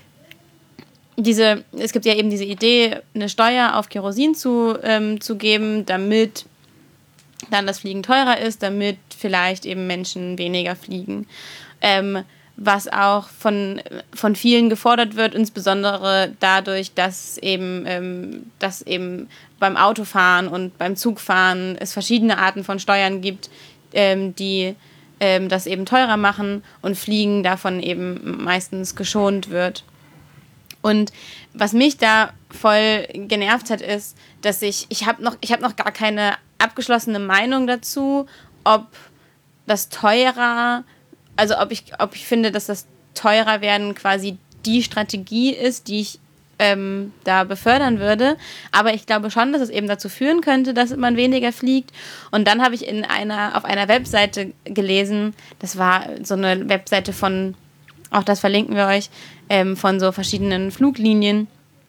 diese, es gibt ja eben diese Idee, eine Steuer auf Kerosin zu, ähm, zu geben, damit dann das Fliegen teurer ist, damit vielleicht eben Menschen weniger fliegen. Ähm, was auch von, von vielen gefordert wird, insbesondere dadurch, dass eben, ähm, dass eben beim Autofahren und beim Zugfahren es verschiedene Arten von Steuern gibt, ähm, die ähm, das eben teurer machen und Fliegen davon eben meistens geschont wird. Und was mich da voll genervt hat, ist, dass ich, ich habe noch, ich habe noch gar keine abgeschlossene Meinung dazu, ob das teurer, also ob ich, ob ich finde, dass das teurer werden quasi die Strategie ist, die ich ähm, da befördern würde. Aber ich glaube schon, dass es eben dazu führen könnte, dass man weniger fliegt. Und dann habe ich in einer, auf einer Webseite gelesen, das war so eine Webseite von, auch das verlinken wir euch, ähm, von so verschiedenen Fluglinien,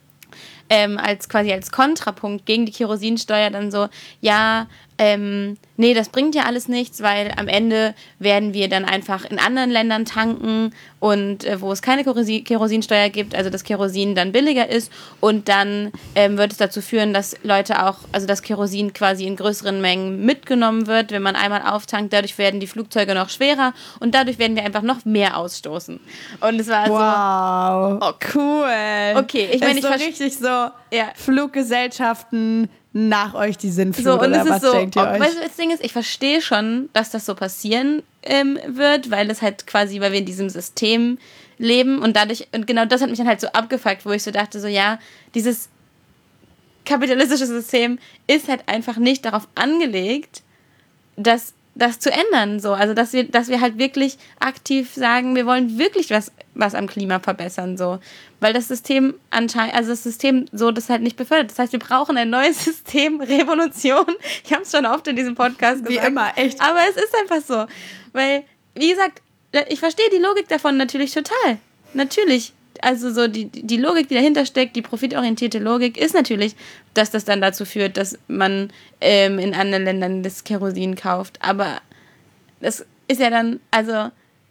ähm, als quasi als Kontrapunkt gegen die Kerosinsteuer dann so, ja, ähm, nee, das bringt ja alles nichts, weil am Ende werden wir dann einfach in anderen Ländern tanken und äh, wo es keine Kerosin- Kerosinsteuer gibt, also das Kerosin dann billiger ist und dann ähm, wird es dazu führen, dass Leute auch, also das Kerosin quasi in größeren Mengen mitgenommen wird, wenn man einmal auftankt, dadurch werden die Flugzeuge noch schwerer und dadurch werden wir einfach noch mehr ausstoßen. Und es war wow, so, oh, cool. Okay, ich meine, ich so verstehe richtig so ja. Fluggesellschaften nach euch die Sinnflut, so, und oder es ist was so, denkt ihr ob, euch? Weißt du, das Ding ist, ich verstehe schon, dass das so passieren ähm, wird, weil es halt quasi, weil wir in diesem System leben und dadurch, und genau das hat mich dann halt so abgefuckt, wo ich so dachte, so ja, dieses kapitalistische System ist halt einfach nicht darauf angelegt, dass das zu ändern, so, also dass wir, dass wir halt wirklich aktiv sagen, wir wollen wirklich was, was am Klima verbessern, so, weil das System anscheinend, also das System so das halt nicht befördert. Das heißt, wir brauchen ein neues System, Revolution. Ich habe es schon oft in diesem Podcast gesagt. Wie immer, echt. Aber es ist einfach so, weil, wie gesagt, ich verstehe die Logik davon natürlich total, natürlich. Also so die, die Logik, die dahinter steckt, die profitorientierte Logik, ist natürlich, dass das dann dazu führt, dass man ähm, in anderen Ländern das Kerosin kauft. Aber das ist ja dann, also,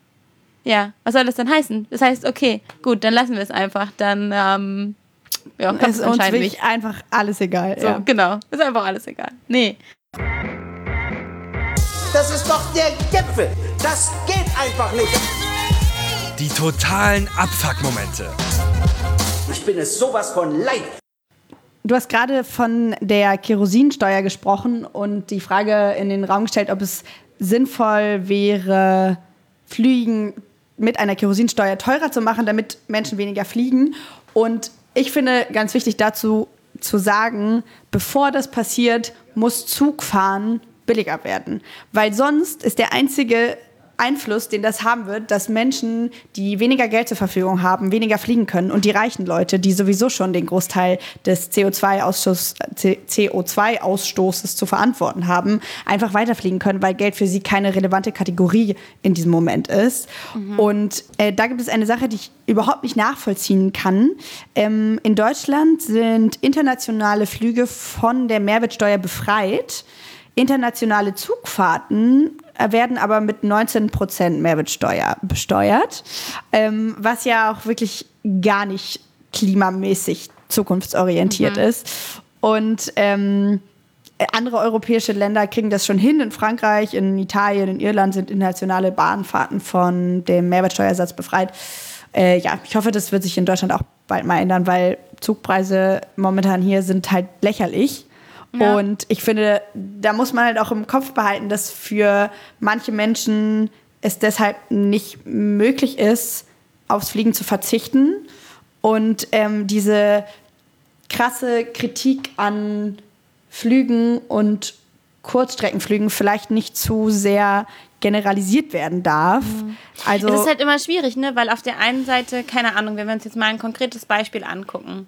ja, was soll das dann heißen? Das heißt, okay, gut, dann lassen wir es einfach. Dann, ähm, ja, kommt es es ist uns anscheinend wirklich nicht. einfach alles egal. So, ja. genau, ist einfach alles egal. Nee. Das ist doch der Gipfel. Das geht einfach nicht. Die totalen Abfuck-Momente. Ich bin es sowas von leid. Du hast gerade von der Kerosinsteuer gesprochen und die Frage in den Raum gestellt, ob es sinnvoll wäre, Flügen mit einer Kerosinsteuer teurer zu machen, damit Menschen weniger fliegen. Und ich finde ganz wichtig dazu zu sagen, bevor das passiert, muss Zugfahren billiger werden. Weil sonst ist der einzige Einfluss, den das haben wird, dass Menschen, die weniger Geld zur Verfügung haben, weniger fliegen können und die reichen Leute, die sowieso schon den Großteil des C O zwei Ausstoß, C O zwei Ausstoßes zu verantworten haben, einfach weiterfliegen können, weil Geld für sie keine relevante Kategorie in diesem Moment ist. Mhm. Und äh, da gibt es eine Sache, die ich überhaupt nicht nachvollziehen kann. Ähm, in Deutschland sind internationale Flüge von der Mehrwertsteuer befreit. Internationale Zugfahrten werden aber mit neunzehn Prozent Mehrwertsteuer besteuert, ähm, was ja auch wirklich gar nicht klimamäßig zukunftsorientiert mhm. ist. Und ähm, andere europäische Länder kriegen das schon hin. In Frankreich, in Italien, in Irland sind internationale Bahnfahrten von dem Mehrwertsteuersatz befreit. Äh, ja, ich hoffe, das wird sich in Deutschland auch bald mal ändern, weil Zugpreise momentan hier sind halt lächerlich. Ja. Und ich finde, da muss man halt auch im Kopf behalten, dass für manche Menschen es deshalb nicht möglich ist, aufs Fliegen zu verzichten. Und ähm, diese krasse Kritik an Flügen und Kurzstreckenflügen vielleicht nicht zu sehr generalisiert werden darf. Mhm. Also das ist halt immer schwierig, ne? Weil auf der einen Seite, keine Ahnung, wenn wir uns jetzt mal ein konkretes Beispiel angucken,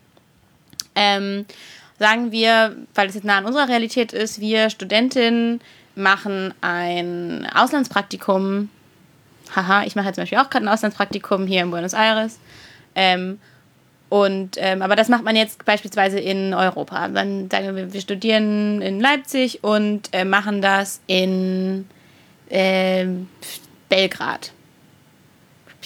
ähm, sagen wir, weil es jetzt nah an unserer Realität ist, wir Studentinnen machen ein Auslandspraktikum. Haha, ich mache jetzt zum Beispiel auch gerade ein Auslandspraktikum hier in Buenos Aires. Ähm, und, ähm, aber das macht man jetzt beispielsweise in Europa. Dann sagen wir, wir studieren in Leipzig und äh, machen das in äh, Belgrad.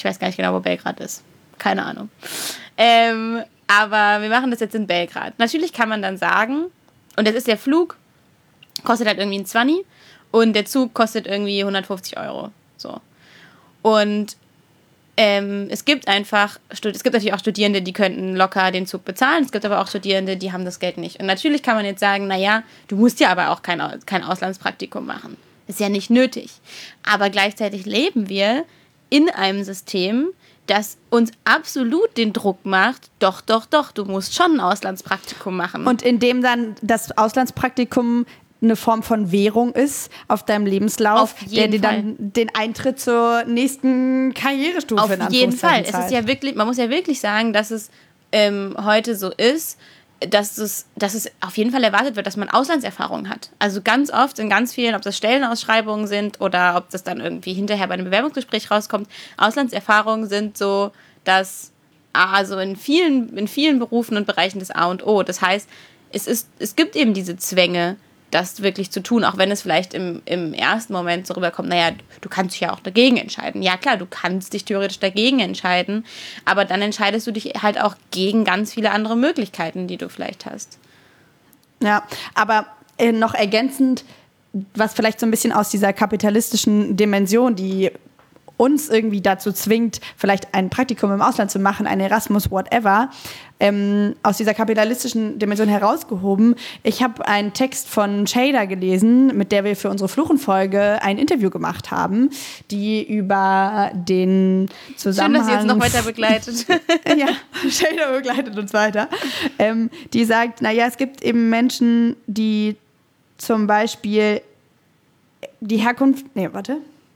Ich weiß gar nicht genau, wo Belgrad ist. Keine Ahnung. Ähm, aber wir machen das jetzt in Belgrad. Natürlich kann man dann sagen, und das ist der Flug, kostet halt irgendwie ein Zwanni und der Zug kostet irgendwie hundertfünfzig Euro. So. Und ähm, es gibt einfach, es gibt natürlich auch Studierende, die könnten locker den Zug bezahlen. Es gibt aber auch Studierende, die haben das Geld nicht. Und natürlich kann man jetzt sagen, naja, du musst ja aber auch kein, kein Auslandspraktikum machen. Ist ja nicht nötig. Aber gleichzeitig leben wir in einem System, das uns absolut den Druck macht, doch, doch, doch, du musst schon ein Auslandspraktikum machen. Und indem dann das Auslandspraktikum eine Form von Währung ist auf deinem Lebenslauf, der dir dann den Eintritt zur nächsten Karrierestufe auf in jeden Fall. zahlt. Es ist ja wirklich, man muss ja wirklich sagen, dass es ähm, heute so ist, dass es, dass es auf jeden Fall erwartet wird, dass man Auslandserfahrung hat. Also ganz oft in ganz vielen, ob das Stellenausschreibungen sind oder ob das dann irgendwie hinterher bei einem Bewerbungsgespräch rauskommt, Auslandserfahrungen sind so, dass also in vielen, in vielen Berufen und Bereichen das A und O. Das heißt, es ist, es gibt eben diese Zwänge, das wirklich zu tun, auch wenn es vielleicht im, im ersten Moment so rüberkommt, naja, du kannst dich ja auch dagegen entscheiden. Ja klar, du kannst dich theoretisch dagegen entscheiden, aber dann entscheidest du dich halt auch gegen ganz viele andere Möglichkeiten, die du vielleicht hast. Ja, aber äh, noch ergänzend, was vielleicht so ein bisschen aus dieser kapitalistischen Dimension, die uns irgendwie dazu zwingt, vielleicht ein Praktikum im Ausland zu machen, ein Erasmus, whatever, ähm, aus dieser kapitalistischen Dimension herausgehoben. Ich habe einen Text von Shader gelesen, mit der wir für unsere Fluchenfolge ein Interview gemacht haben, die über den Zusammenhang... Schön, dass ihr uns noch weiter begleitet. Ja, Shader begleitet uns weiter. Ähm, die sagt, naja, es gibt eben Menschen, die zum Beispiel die Herkunft... Nee, warte...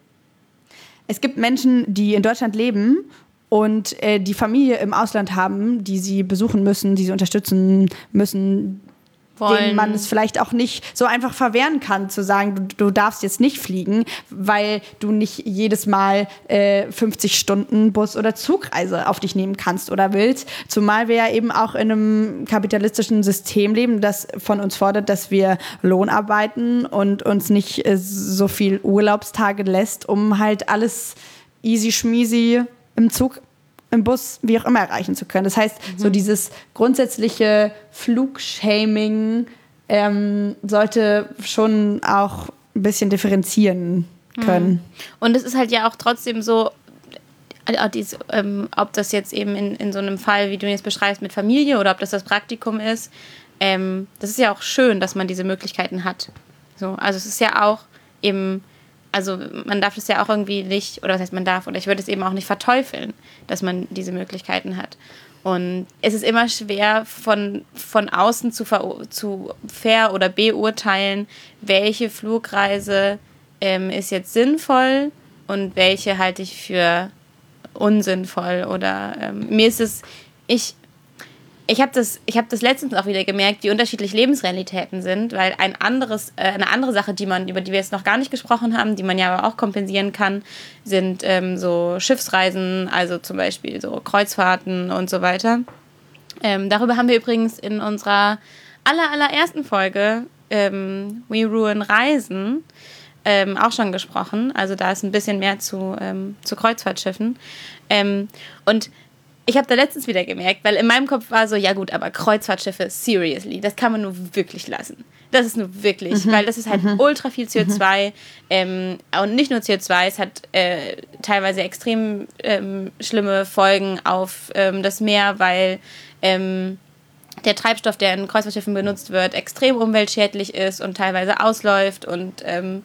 Es gibt Menschen, die in Deutschland leben und äh, die Familie im Ausland haben, die sie besuchen müssen, die sie unterstützen müssen, wollen. Denen man es vielleicht auch nicht so einfach verwehren kann, zu sagen, du, du darfst jetzt nicht fliegen, weil du nicht jedes Mal äh, fünfzig Stunden Bus- oder Zugreise auf dich nehmen kannst oder willst. Zumal wir ja eben auch in einem kapitalistischen System leben, das von uns fordert, dass wir Lohn arbeiten und uns nicht äh, so viel Urlaubstage lässt, um halt alles easy schmeasy im Zug, im Bus, wie auch immer erreichen zu können. Das heißt, mhm. so dieses grundsätzliche Flugshaming ähm, sollte schon auch ein bisschen differenzieren können. Mhm. Und es ist halt ja auch trotzdem so, also dies, ähm, ob das jetzt eben in, in so einem Fall, wie du jetzt beschreibst, mit Familie oder ob das das Praktikum ist, ähm, das ist ja auch schön, dass man diese Möglichkeiten hat. So, also es ist ja auch eben... Also man darf das ja auch irgendwie nicht, oder was heißt man darf, oder ich würde es eben auch nicht verteufeln, dass man diese Möglichkeiten hat. Und es ist immer schwer von, von außen zu, ver- zu ver- oder beurteilen, welche Flugreise ähm, ist jetzt sinnvoll und welche halte ich für unsinnvoll. Oder ähm, mir ist es, ich... Ich habe das, ich hab das letztens auch wieder gemerkt, wie unterschiedlich Lebensrealitäten sind, weil ein anderes, äh, eine andere Sache, die man, über die wir jetzt noch gar nicht gesprochen haben, die man ja aber auch kompensieren kann, sind ähm, so Schiffsreisen, also zum Beispiel so Kreuzfahrten und so weiter. Ähm, darüber haben wir übrigens in unserer aller, allerersten Folge ähm, We Ruin Reisen ähm, auch schon gesprochen. Also da ist ein bisschen mehr zu, ähm, zu Kreuzfahrtschiffen. Ähm, und ich habe da letztens wieder gemerkt, weil in meinem Kopf war so, ja gut, aber Kreuzfahrtschiffe, seriously, das kann man nur wirklich lassen. Das ist nur wirklich, mhm. weil das ist halt mhm. ultra viel C O zwei ähm, und nicht nur C O zwei, es hat äh, teilweise extrem ähm, schlimme Folgen auf ähm, das Meer, weil ähm, der Treibstoff, der in Kreuzfahrtschiffen benutzt wird, extrem umweltschädlich ist und teilweise ausläuft und ähm,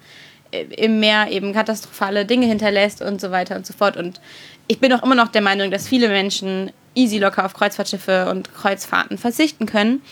im Meer eben katastrophale Dinge hinterlässt und so weiter und so fort. Und ich bin auch immer noch der Meinung, dass viele Menschen easy locker auf Kreuzfahrtschiffe und Kreuzfahrten verzichten können.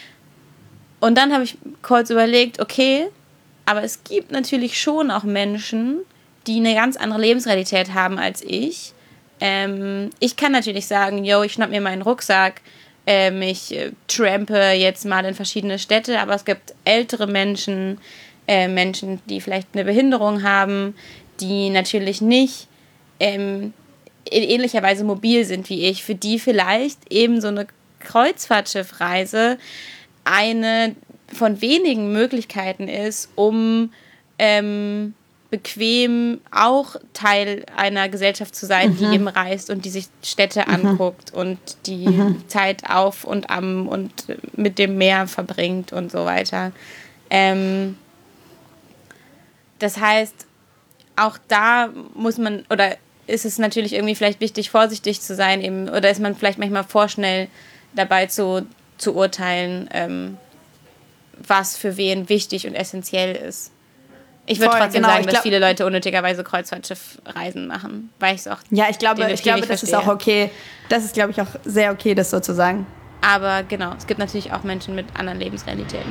Und dann habe ich kurz überlegt, okay, aber es gibt natürlich schon auch Menschen, die eine ganz andere Lebensrealität haben als ich. Ähm, ich kann natürlich sagen, yo, ich schnapp mir meinen Rucksack, ähm, ich äh, trampe jetzt mal in verschiedene Städte, aber es gibt ältere Menschen, äh, Menschen, die vielleicht eine Behinderung haben, die natürlich nicht ähm, in ähnlicher Weise mobil sind wie ich, für die vielleicht eben so eine Kreuzfahrtschiffreise eine von wenigen Möglichkeiten ist, um ähm, bequem auch Teil einer Gesellschaft zu sein, mhm. die eben reist und die sich Städte mhm. anguckt und die mhm. Zeit auf und am und mit dem Meer verbringt und so weiter. Ähm, das heißt, auch da muss man, oder ist es natürlich irgendwie vielleicht wichtig, vorsichtig zu sein, eben, oder ist man vielleicht manchmal vorschnell dabei zu, zu urteilen, ähm, was für wen wichtig und essentiell ist. Ich würde trotzdem genau, sagen, dass glaub, viele Leute unnötigerweise Kreuzfahrtschiffreisen machen, weil ich es auch ja, ich glaube, ich glaube, das ist auch okay. Das ist, glaube ich, auch sehr okay, das so zu sagen. Aber genau, es gibt natürlich auch Menschen mit anderen Lebensrealitäten.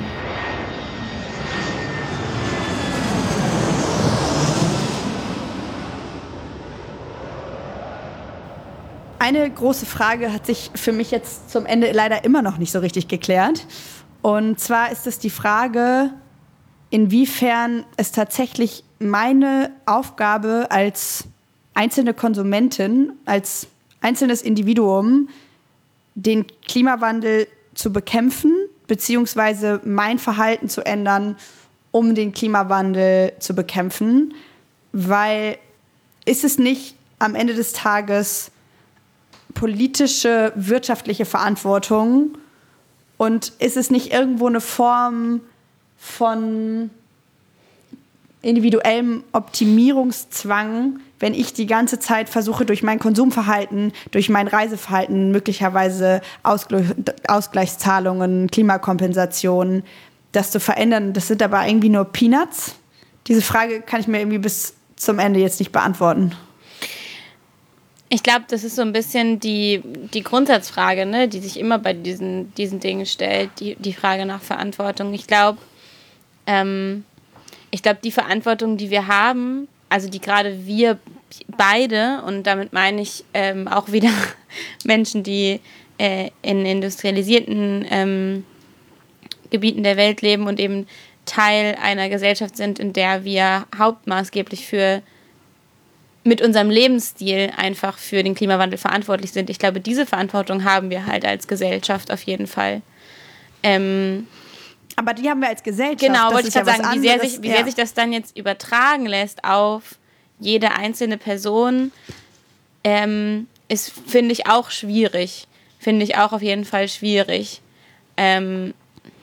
Eine große Frage hat sich für mich jetzt zum Ende leider immer noch nicht so richtig geklärt. Und zwar ist es die Frage, inwiefern es tatsächlich meine Aufgabe als einzelne Konsumentin, als einzelnes Individuum, den Klimawandel zu bekämpfen, beziehungsweise mein Verhalten zu ändern, um den Klimawandel zu bekämpfen. Weil ist es nicht am Ende des Tages politische, wirtschaftliche Verantwortung und ist es nicht irgendwo eine Form von individuellem Optimierungszwang, wenn ich die ganze Zeit versuche, durch mein Konsumverhalten, durch mein Reiseverhalten möglicherweise Ausgleich, Ausgleichszahlungen, Klimakompensationen, das zu verändern. Das sind aber irgendwie nur Peanuts. Diese Frage kann ich mir irgendwie bis zum Ende jetzt nicht beantworten. Ich glaube, das ist so ein bisschen die, die Grundsatzfrage, ne, die sich immer bei diesen, diesen Dingen stellt, die, die Frage nach Verantwortung. Ich glaube, ähm, ich glaube, die Verantwortung, die wir haben, also die gerade wir beide, und damit meine ich ähm, auch wieder Menschen, die äh, in industrialisierten ähm, Gebieten der Welt leben und eben Teil einer Gesellschaft sind, in der wir hauptmaßgeblich für mit unserem Lebensstil einfach für den Klimawandel verantwortlich sind. Ich glaube, diese Verantwortung haben wir halt als Gesellschaft auf jeden Fall. Ähm, Aber die haben wir als Gesellschaft. Genau, das wollte ich gerade ja sagen, wie, sehr sich, wie ja. sehr sich das dann jetzt übertragen lässt auf jede einzelne Person, ähm, ist, finde ich, auch schwierig. Finde ich auch auf jeden Fall schwierig. Ähm,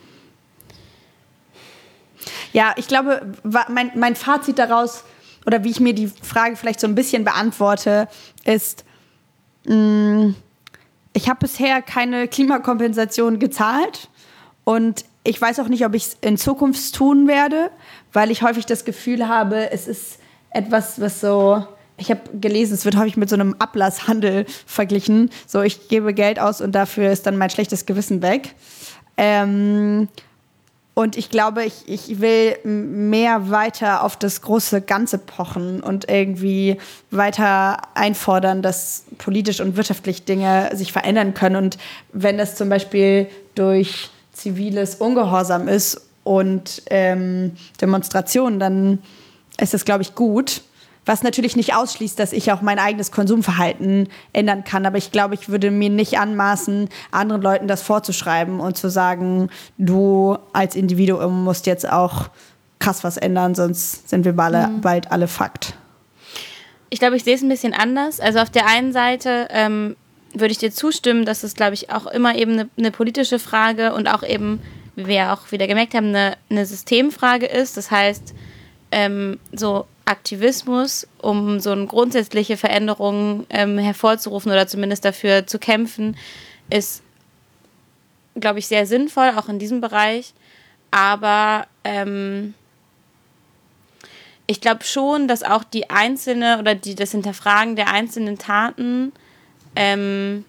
ja, ich glaube, mein, mein Fazit daraus, oder wie ich mir die Frage vielleicht so ein bisschen beantworte, ist, mh, ich habe bisher keine Klimakompensation gezahlt und ich weiß auch nicht, ob ich es in Zukunft tun werde, weil ich häufig das Gefühl habe, es ist etwas, was so, ich habe gelesen, es wird häufig mit so einem Ablasshandel verglichen. So, ich gebe Geld aus und dafür ist dann mein schlechtes Gewissen weg. Ähm, und ich glaube, ich, ich will mehr weiter auf das große Ganze pochen und irgendwie weiter einfordern, dass politisch und wirtschaftlich Dinge sich verändern können. Und wenn das zum Beispiel durch ziviles Ungehorsam ist und ähm, Demonstrationen, dann ist das, glaube ich, gut. Was natürlich nicht ausschließt, dass ich auch mein eigenes Konsumverhalten ändern kann. Aber ich glaube, ich würde mir nicht anmaßen, anderen Leuten das vorzuschreiben und zu sagen, du als Individuum musst jetzt auch krass was ändern, sonst sind wir alle, mhm. bald alle fucked. Ich glaube, ich sehe es ein bisschen anders. Also auf der einen Seite ähm, würde ich dir zustimmen, dass es, glaube ich, auch immer eben eine, eine politische Frage und auch eben, wie wir ja auch wieder gemerkt haben, eine, eine Systemfrage ist. Das heißt, ähm, so Aktivismus, um so eine grundsätzliche Veränderung ähm, hervorzurufen oder zumindest dafür zu kämpfen, ist, glaube ich, sehr sinnvoll, auch in diesem Bereich. Aber ähm, ich glaube schon, dass auch die einzelne oder die, das Hinterfragen der einzelnen Taten ähm,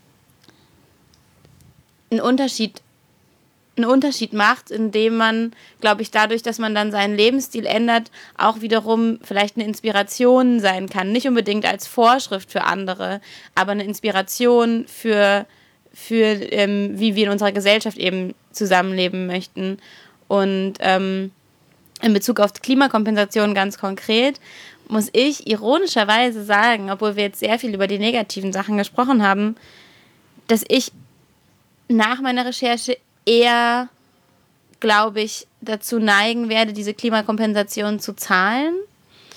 einen Unterschied einen Unterschied macht, indem man, glaube ich, dadurch, dass man dann seinen Lebensstil ändert, auch wiederum vielleicht eine Inspiration sein kann. Nicht unbedingt als Vorschrift für andere, aber eine Inspiration für, für ähm, wie wir in unserer Gesellschaft eben zusammenleben möchten. Und ähm, in Bezug auf die Klimakompensation ganz konkret muss ich ironischerweise sagen, obwohl wir jetzt sehr viel über die negativen Sachen gesprochen haben, dass ich nach meiner Recherche eher, glaube ich, dazu neigen werde, diese Klimakompensation zu zahlen.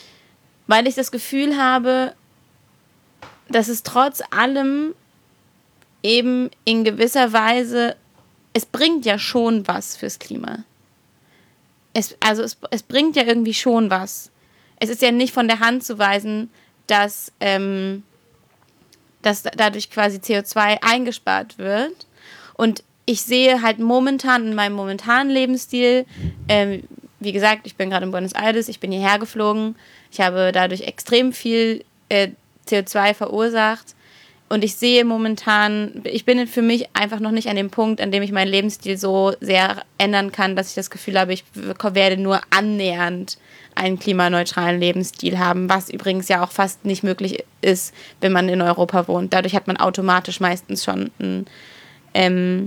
weil ich das Gefühl habe, dass es trotz allem eben in gewisser Weise, es bringt ja schon was fürs Klima. Es, also es, es bringt ja irgendwie schon was. Es ist ja nicht von der Hand zu weisen, dass, ähm, dass dadurch quasi C O zwei eingespart wird. Und ich sehe halt momentan in meinem momentanen Lebensstil, ähm, wie gesagt, ich bin gerade in Buenos Aires, ich bin hierher geflogen, ich habe dadurch extrem viel äh, C O zwei verursacht und ich sehe momentan, ich bin für mich einfach noch nicht an dem Punkt, an dem ich meinen Lebensstil so sehr ändern kann, dass ich das Gefühl habe, ich werde nur annähernd einen klimaneutralen Lebensstil haben, was übrigens ja auch fast nicht möglich ist, wenn man in Europa wohnt. Dadurch hat man automatisch meistens schon einen ähm,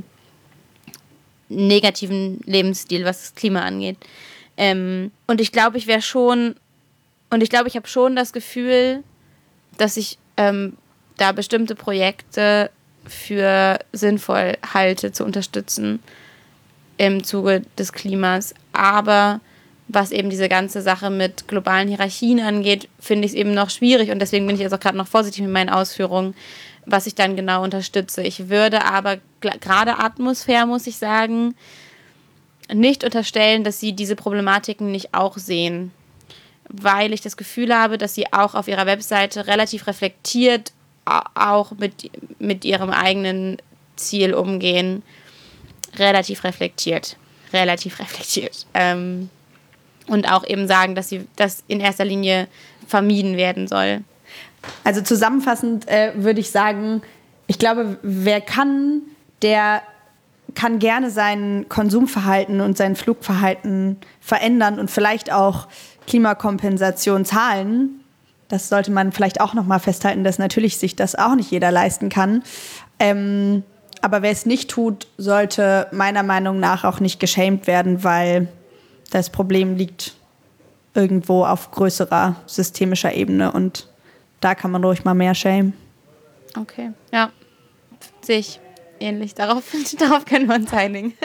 negativen Lebensstil, was das Klima angeht. Ähm, und ich glaube, ich wäre schon, und ich glaube, ich habe schon das Gefühl, dass ich ähm, da bestimmte Projekte für sinnvoll halte, zu unterstützen im Zuge des Klimas. Aber was eben diese ganze Sache mit globalen Hierarchien angeht, finde ich es eben noch schwierig und deswegen bin ich jetzt auch gerade noch vorsichtig mit meinen Ausführungen, was ich dann genau unterstütze. Ich würde aber gl- gerade Atmosphäre, muss ich sagen, nicht unterstellen, dass sie diese Problematiken nicht auch sehen, weil ich das Gefühl habe, dass sie auch auf ihrer Webseite relativ reflektiert auch mit, mit ihrem eigenen Ziel umgehen. Relativ reflektiert. Relativ reflektiert. Ähm, und auch eben sagen, dass sie das in erster Linie vermieden werden soll. Also zusammenfassend äh, würde ich sagen, ich glaube, wer kann, der kann gerne sein Konsumverhalten und sein Flugverhalten verändern und vielleicht auch Klimakompensation zahlen. Das sollte man vielleicht auch noch mal festhalten, dass natürlich sich das auch nicht jeder leisten kann. Ähm, aber wer es nicht tut, sollte meiner Meinung nach auch nicht geschämt werden, weil das Problem liegt irgendwo auf größerer systemischer Ebene und da kann man ruhig mal mehr schämen. Okay, ja, sehe ich ähnlich. Darauf, darauf können wir uns einigen.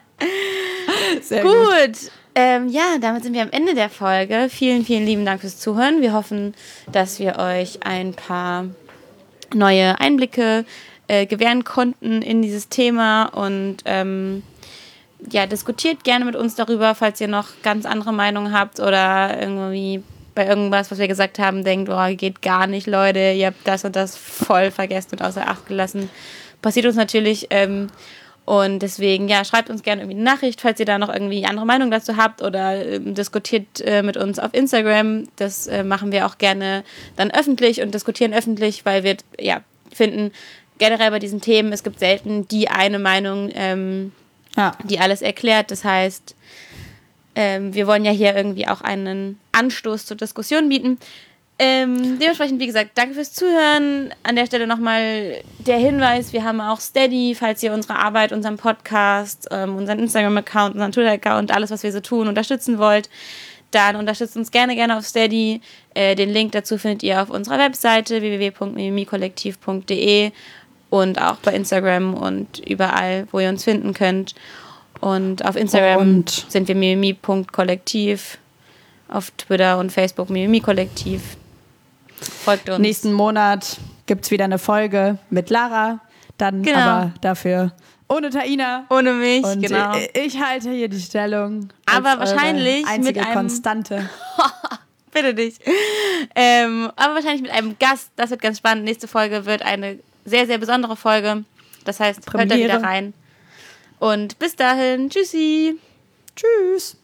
Sehr gut. gut. Ähm, ja, damit sind wir am Ende der Folge. Vielen, vielen lieben Dank fürs Zuhören. Wir hoffen, dass wir euch ein paar neue Einblicke äh, gewähren konnten in dieses Thema und ähm, ja, diskutiert gerne mit uns darüber, falls ihr noch ganz andere Meinungen habt oder irgendwie bei irgendwas, was wir gesagt haben, denkt, oh, geht gar nicht, Leute, ihr habt das und das voll vergessen und außer Acht gelassen. Passiert uns natürlich ähm, und deswegen, ja, schreibt uns gerne irgendwie eine Nachricht, falls ihr da noch irgendwie andere Meinung dazu habt oder ähm, diskutiert äh, mit uns auf Instagram. Das äh, machen wir auch gerne dann öffentlich und diskutieren öffentlich, weil wir ja finden, generell bei diesen Themen, es gibt selten die eine Meinung, ähm, ja. die alles erklärt. Das heißt, ähm, wir wollen ja hier irgendwie auch einen Anstoß zur Diskussion bieten. Ähm, dementsprechend, wie gesagt, danke fürs Zuhören. An der Stelle nochmal der Hinweis, wir haben auch Steady, falls ihr unsere Arbeit, unseren Podcast, ähm, unseren Instagram-Account, unseren Twitter-Account, alles, was wir so tun, unterstützen wollt, dann unterstützt uns gerne, gerne auf Steady. Äh, den Link dazu findet ihr auf unserer Webseite w w w punkt mimikollektiv punkt d e und auch bei Instagram und überall, wo ihr uns finden könnt. Und auf Instagram und sind wir mimimi punkt kollektiv, auf Twitter und Facebook mimimi-kollektiv. Folgt uns. Nächsten Monat gibt es wieder eine Folge mit Lara, dann genau. aber dafür ohne Taina. Ohne mich, und genau. Ich halte hier die Stellung. Aber wahrscheinlich einzige mit einem Konstante. Bitte nicht. Ähm, aber wahrscheinlich mit einem Gast. Das wird ganz spannend. Nächste Folge wird eine sehr, sehr besondere Folge. Das heißt, Premiere. Hört da wieder rein. Und bis dahin, tschüssi. Tschüss.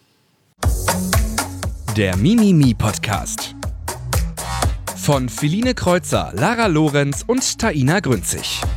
Der Mimimi-Podcast. Von Feline Kreuzer, Lara Lorenz und Taina Grünzig.